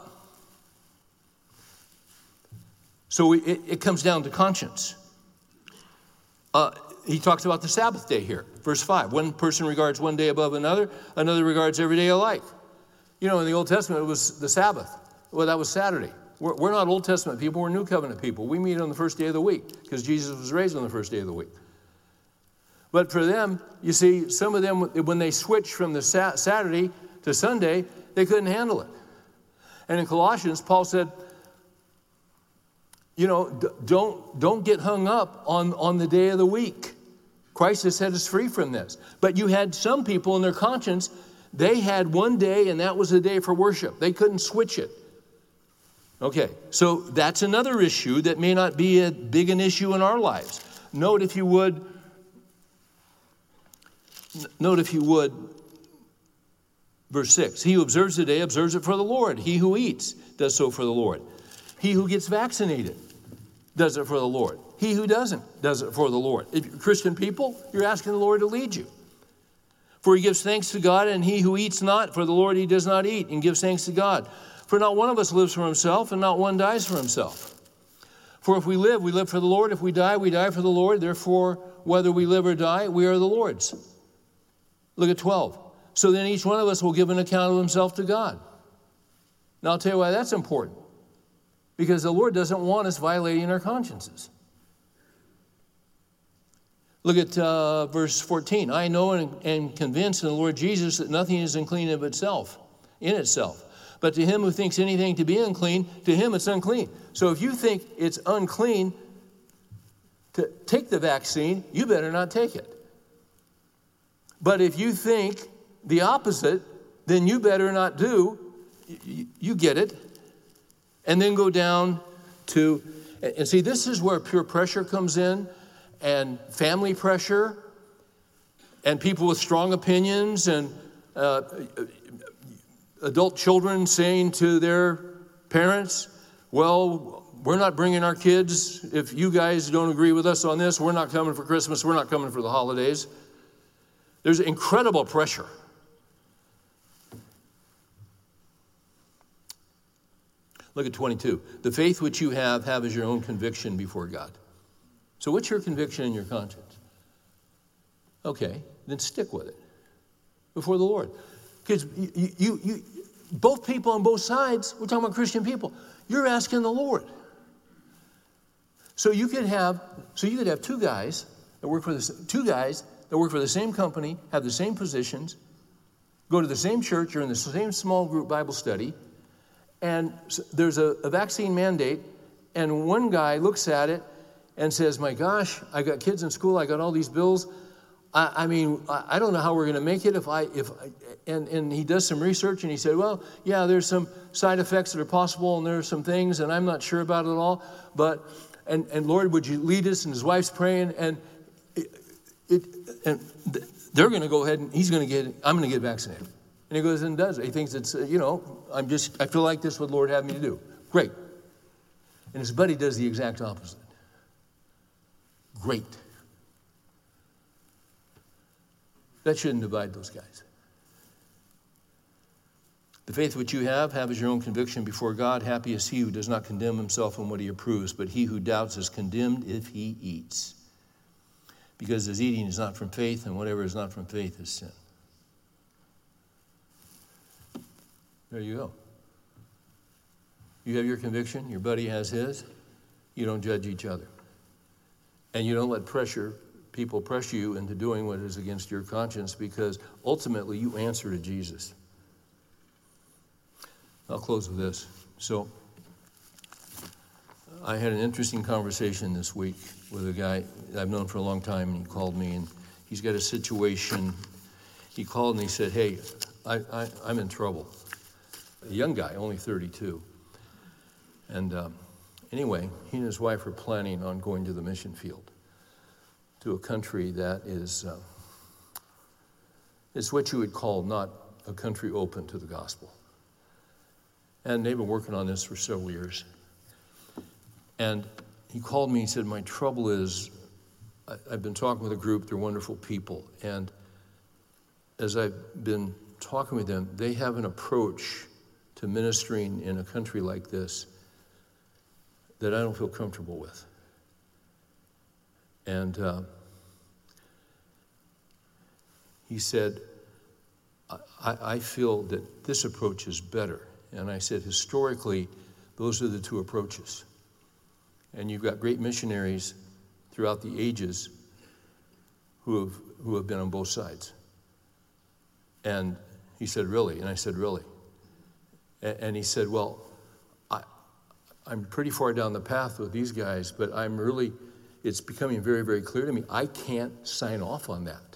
so it, it comes down to conscience. Uh, he talks about the Sabbath day here, verse five. One person regards one day above another, another regards every day alike. You know, in the Old Testament, it was the Sabbath. Well, that was Saturday. We're, we're not Old Testament people, we're New Covenant people. We meet on the first day of the week because Jesus was raised on the first day of the week. But for them, you see, some of them, when they switched from the sa- Saturday to Sunday, they couldn't handle it. And in Colossians, Paul said, you know, d- don't, don't get hung up on, on the day of the week. Christ has set us free from this. But you had some people in their conscience, they had one day and that was the day for worship. They couldn't switch it. Okay, so that's another issue that may not be as big an issue in our lives. Note if you would, note if you would, verse six. He who observes the day observes it for the Lord. He who eats does so for the Lord. He who gets vaccinated does it for the Lord. He who doesn't does it for the Lord. If you're Christian people, you're asking the Lord to lead you. For he gives thanks to God, and he who eats not, for the Lord he does not eat, and gives thanks to God. For not one of us lives for himself, and not one dies for himself. For if we live, we live for the Lord. If we die, we die for the Lord. Therefore, whether we live or die, we are the Lord's. Look at twelve. So then each one of us will give an account of himself to God. Now I'll tell you why that's important. Because the Lord doesn't want us violating our consciences. Look at uh, verse fourteen. I know and am convinced in the Lord Jesus that nothing is unclean of itself, in itself. But to him who thinks anything to be unclean, to him it's unclean. So if you think it's unclean to take the vaccine, you better not take it. But if you think the opposite, then you better not do. You, you get it. And then go down to, and see, this is where peer pressure comes in, and family pressure, and people with strong opinions, and uh, adult children saying to their parents, well, we're not bringing our kids. If you guys don't agree with us on this, we're not coming for Christmas. We're not coming for the holidays. There's incredible pressure. Look at twenty-two. The faith which you have, have as your own conviction before God. So what's your conviction in your conscience? Okay, then stick with it before the Lord. Because you, you, you, both people on both sides, we're talking about Christian people, you're asking the Lord. So you could have, so you could have two guys that work for the two guys that work for the same company, have the same positions, go to the same church, you're in the same small group Bible study, and there's a, a vaccine mandate, and one guy looks at it and says, my gosh, I got kids in school, I got all these bills. I, I mean, I, I don't know how we're going to make it if I, if, I, and, and he does some research and he said, well, yeah, there's some side effects that are possible and there's some things and I'm not sure about it all, but, and, and Lord, would you lead us? And his wife's praying and it, it and they're going to go ahead and he's going to get, I'm going to get vaccinated. And he goes and does it. He thinks it's, you know, I'm just, I feel like this is what Lord had me to do. Great. And his buddy does the exact opposite. Great. That shouldn't divide those guys. The faith which you have, have as your own conviction before God. Happy is he who does not condemn himself in what he approves, but he who doubts is condemned if he eats. Because his eating is not from faith, and whatever is not from faith is sin. There you go. You have your conviction, your buddy has his. You don't judge each other. And you don't let pressure, people pressure you into doing what is against your conscience, because ultimately you answer to Jesus. I'll close with this. So I had an interesting conversation this week with a guy I've known for a long time, and he called me, and he's got a situation. He called and he said, hey, I, I, I'm in trouble. A young guy, only thirty-two. And um, anyway, he and his wife are planning on going to the mission field, to a country that is, uh, it's what you would call not a country open to the gospel. And they've been working on this for several years. And he called me and said, my trouble is, I, I've been talking with a group, they're wonderful people. And as I've been talking with them, they have an approach to ministering in a country like this that I don't feel comfortable with. And uh, he said, I, I feel that this approach is better. And I said, historically, those are the two approaches. And you've got great missionaries throughout the ages who have, who have been on both sides. And he said, really? And I said, really? And, and he said, well, I, I'm pretty far down the path with these guys, but I'm really, it's becoming very, very clear to me, I can't sign off on that.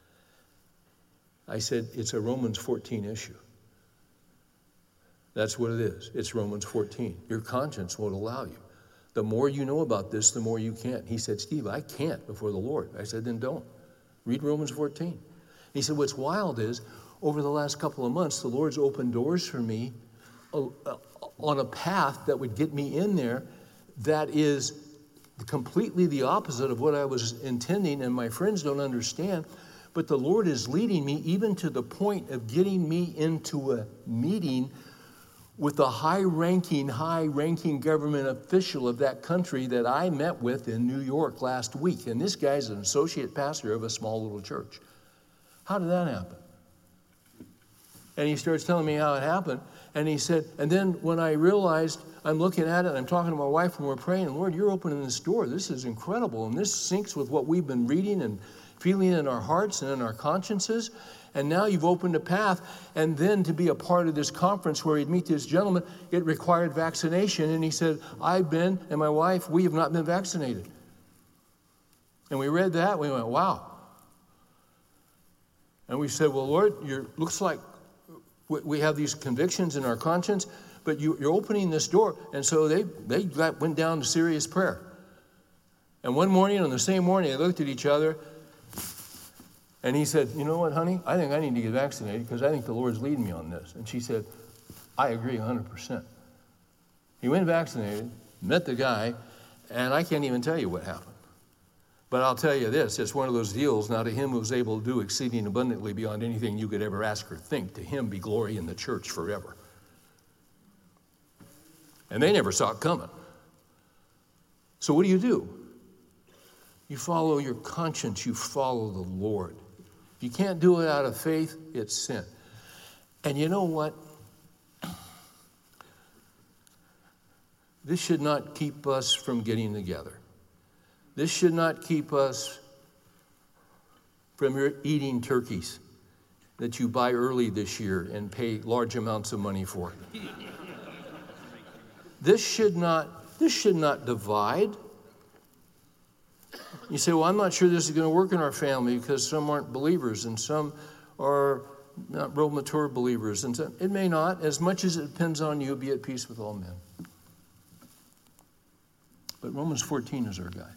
I said, it's a Romans fourteen issue. That's what it is. It's Romans fourteen. Your conscience won't allow you. The more you know about this, the more you can't. He said, Steve, I can't before the Lord. I said, then don't. Read Romans fourteen. He said, what's wild is, over the last couple of months, the Lord's opened doors for me on a path that would get me in there that is completely the opposite of what I was intending, and my friends don't understand. But the Lord is leading me even to the point of getting me into a meeting with a high-ranking, high-ranking government official of that country that I met with in New York last week. And this guy's an associate pastor of a small little church. How did that happen? And he starts telling me how it happened. And he said, and then when I realized, I'm looking at it, and I'm talking to my wife, and we're praying, Lord, you're opening this door. This is incredible. And this syncs with what we've been reading and feeling in our hearts and in our consciences. And now you've opened a path. And then to be a part of this conference where he'd meet this gentleman, it required vaccination. And he said, I've been, and my wife, we have not been vaccinated. And we read that, we went, wow. And we said, well, Lord, it looks like we have these convictions in our conscience, but you, you're opening this door. And so they, they got, went down to serious prayer. And one morning, on the same morning, they looked at each other, and he said, you know what, honey? I think I need to get vaccinated because I think the Lord's leading me on this. And she said, I agree one hundred percent. He went vaccinated, met the guy, and I can't even tell you what happened. But I'll tell you this, it's one of those deals, now to him who was able to do exceeding abundantly beyond anything you could ever ask or think, to him be glory in the church forever. And they never saw it coming. So what do you do? You follow your conscience, you follow the Lord. If you can't do it out of faith, it's sin. And you know what? This should not keep us from getting together. This should not keep us from eating turkeys that you buy early this year and pay large amounts of money for. This should not, this should not divide. You say, well, I'm not sure this is going to work in our family because some aren't believers and some are not real mature believers. And so it may not. As much as it depends on you, be at peace with all men. But Romans fourteen is our guide.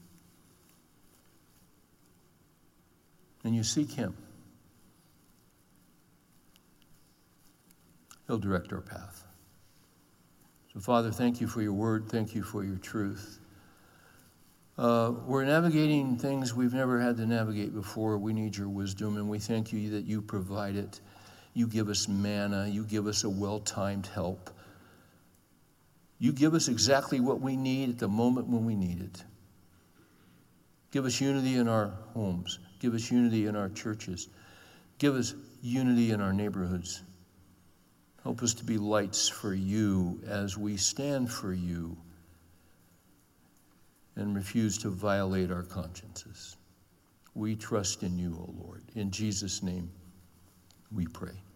And you seek him. He'll direct our path. So, Father, thank you for your word. Thank you for your truth. Uh, we're navigating things we've never had to navigate before. We need your wisdom, and we thank you that you provide it. You give us manna. You give us a well-timed help. You give us exactly what we need at the moment when we need it. Give us unity in our homes. Give us unity in our churches. Give us unity in our neighborhoods. Help us to be lights for you as we stand for you and refuse to violate our consciences. We trust in you, O Lord. In Jesus' name we pray.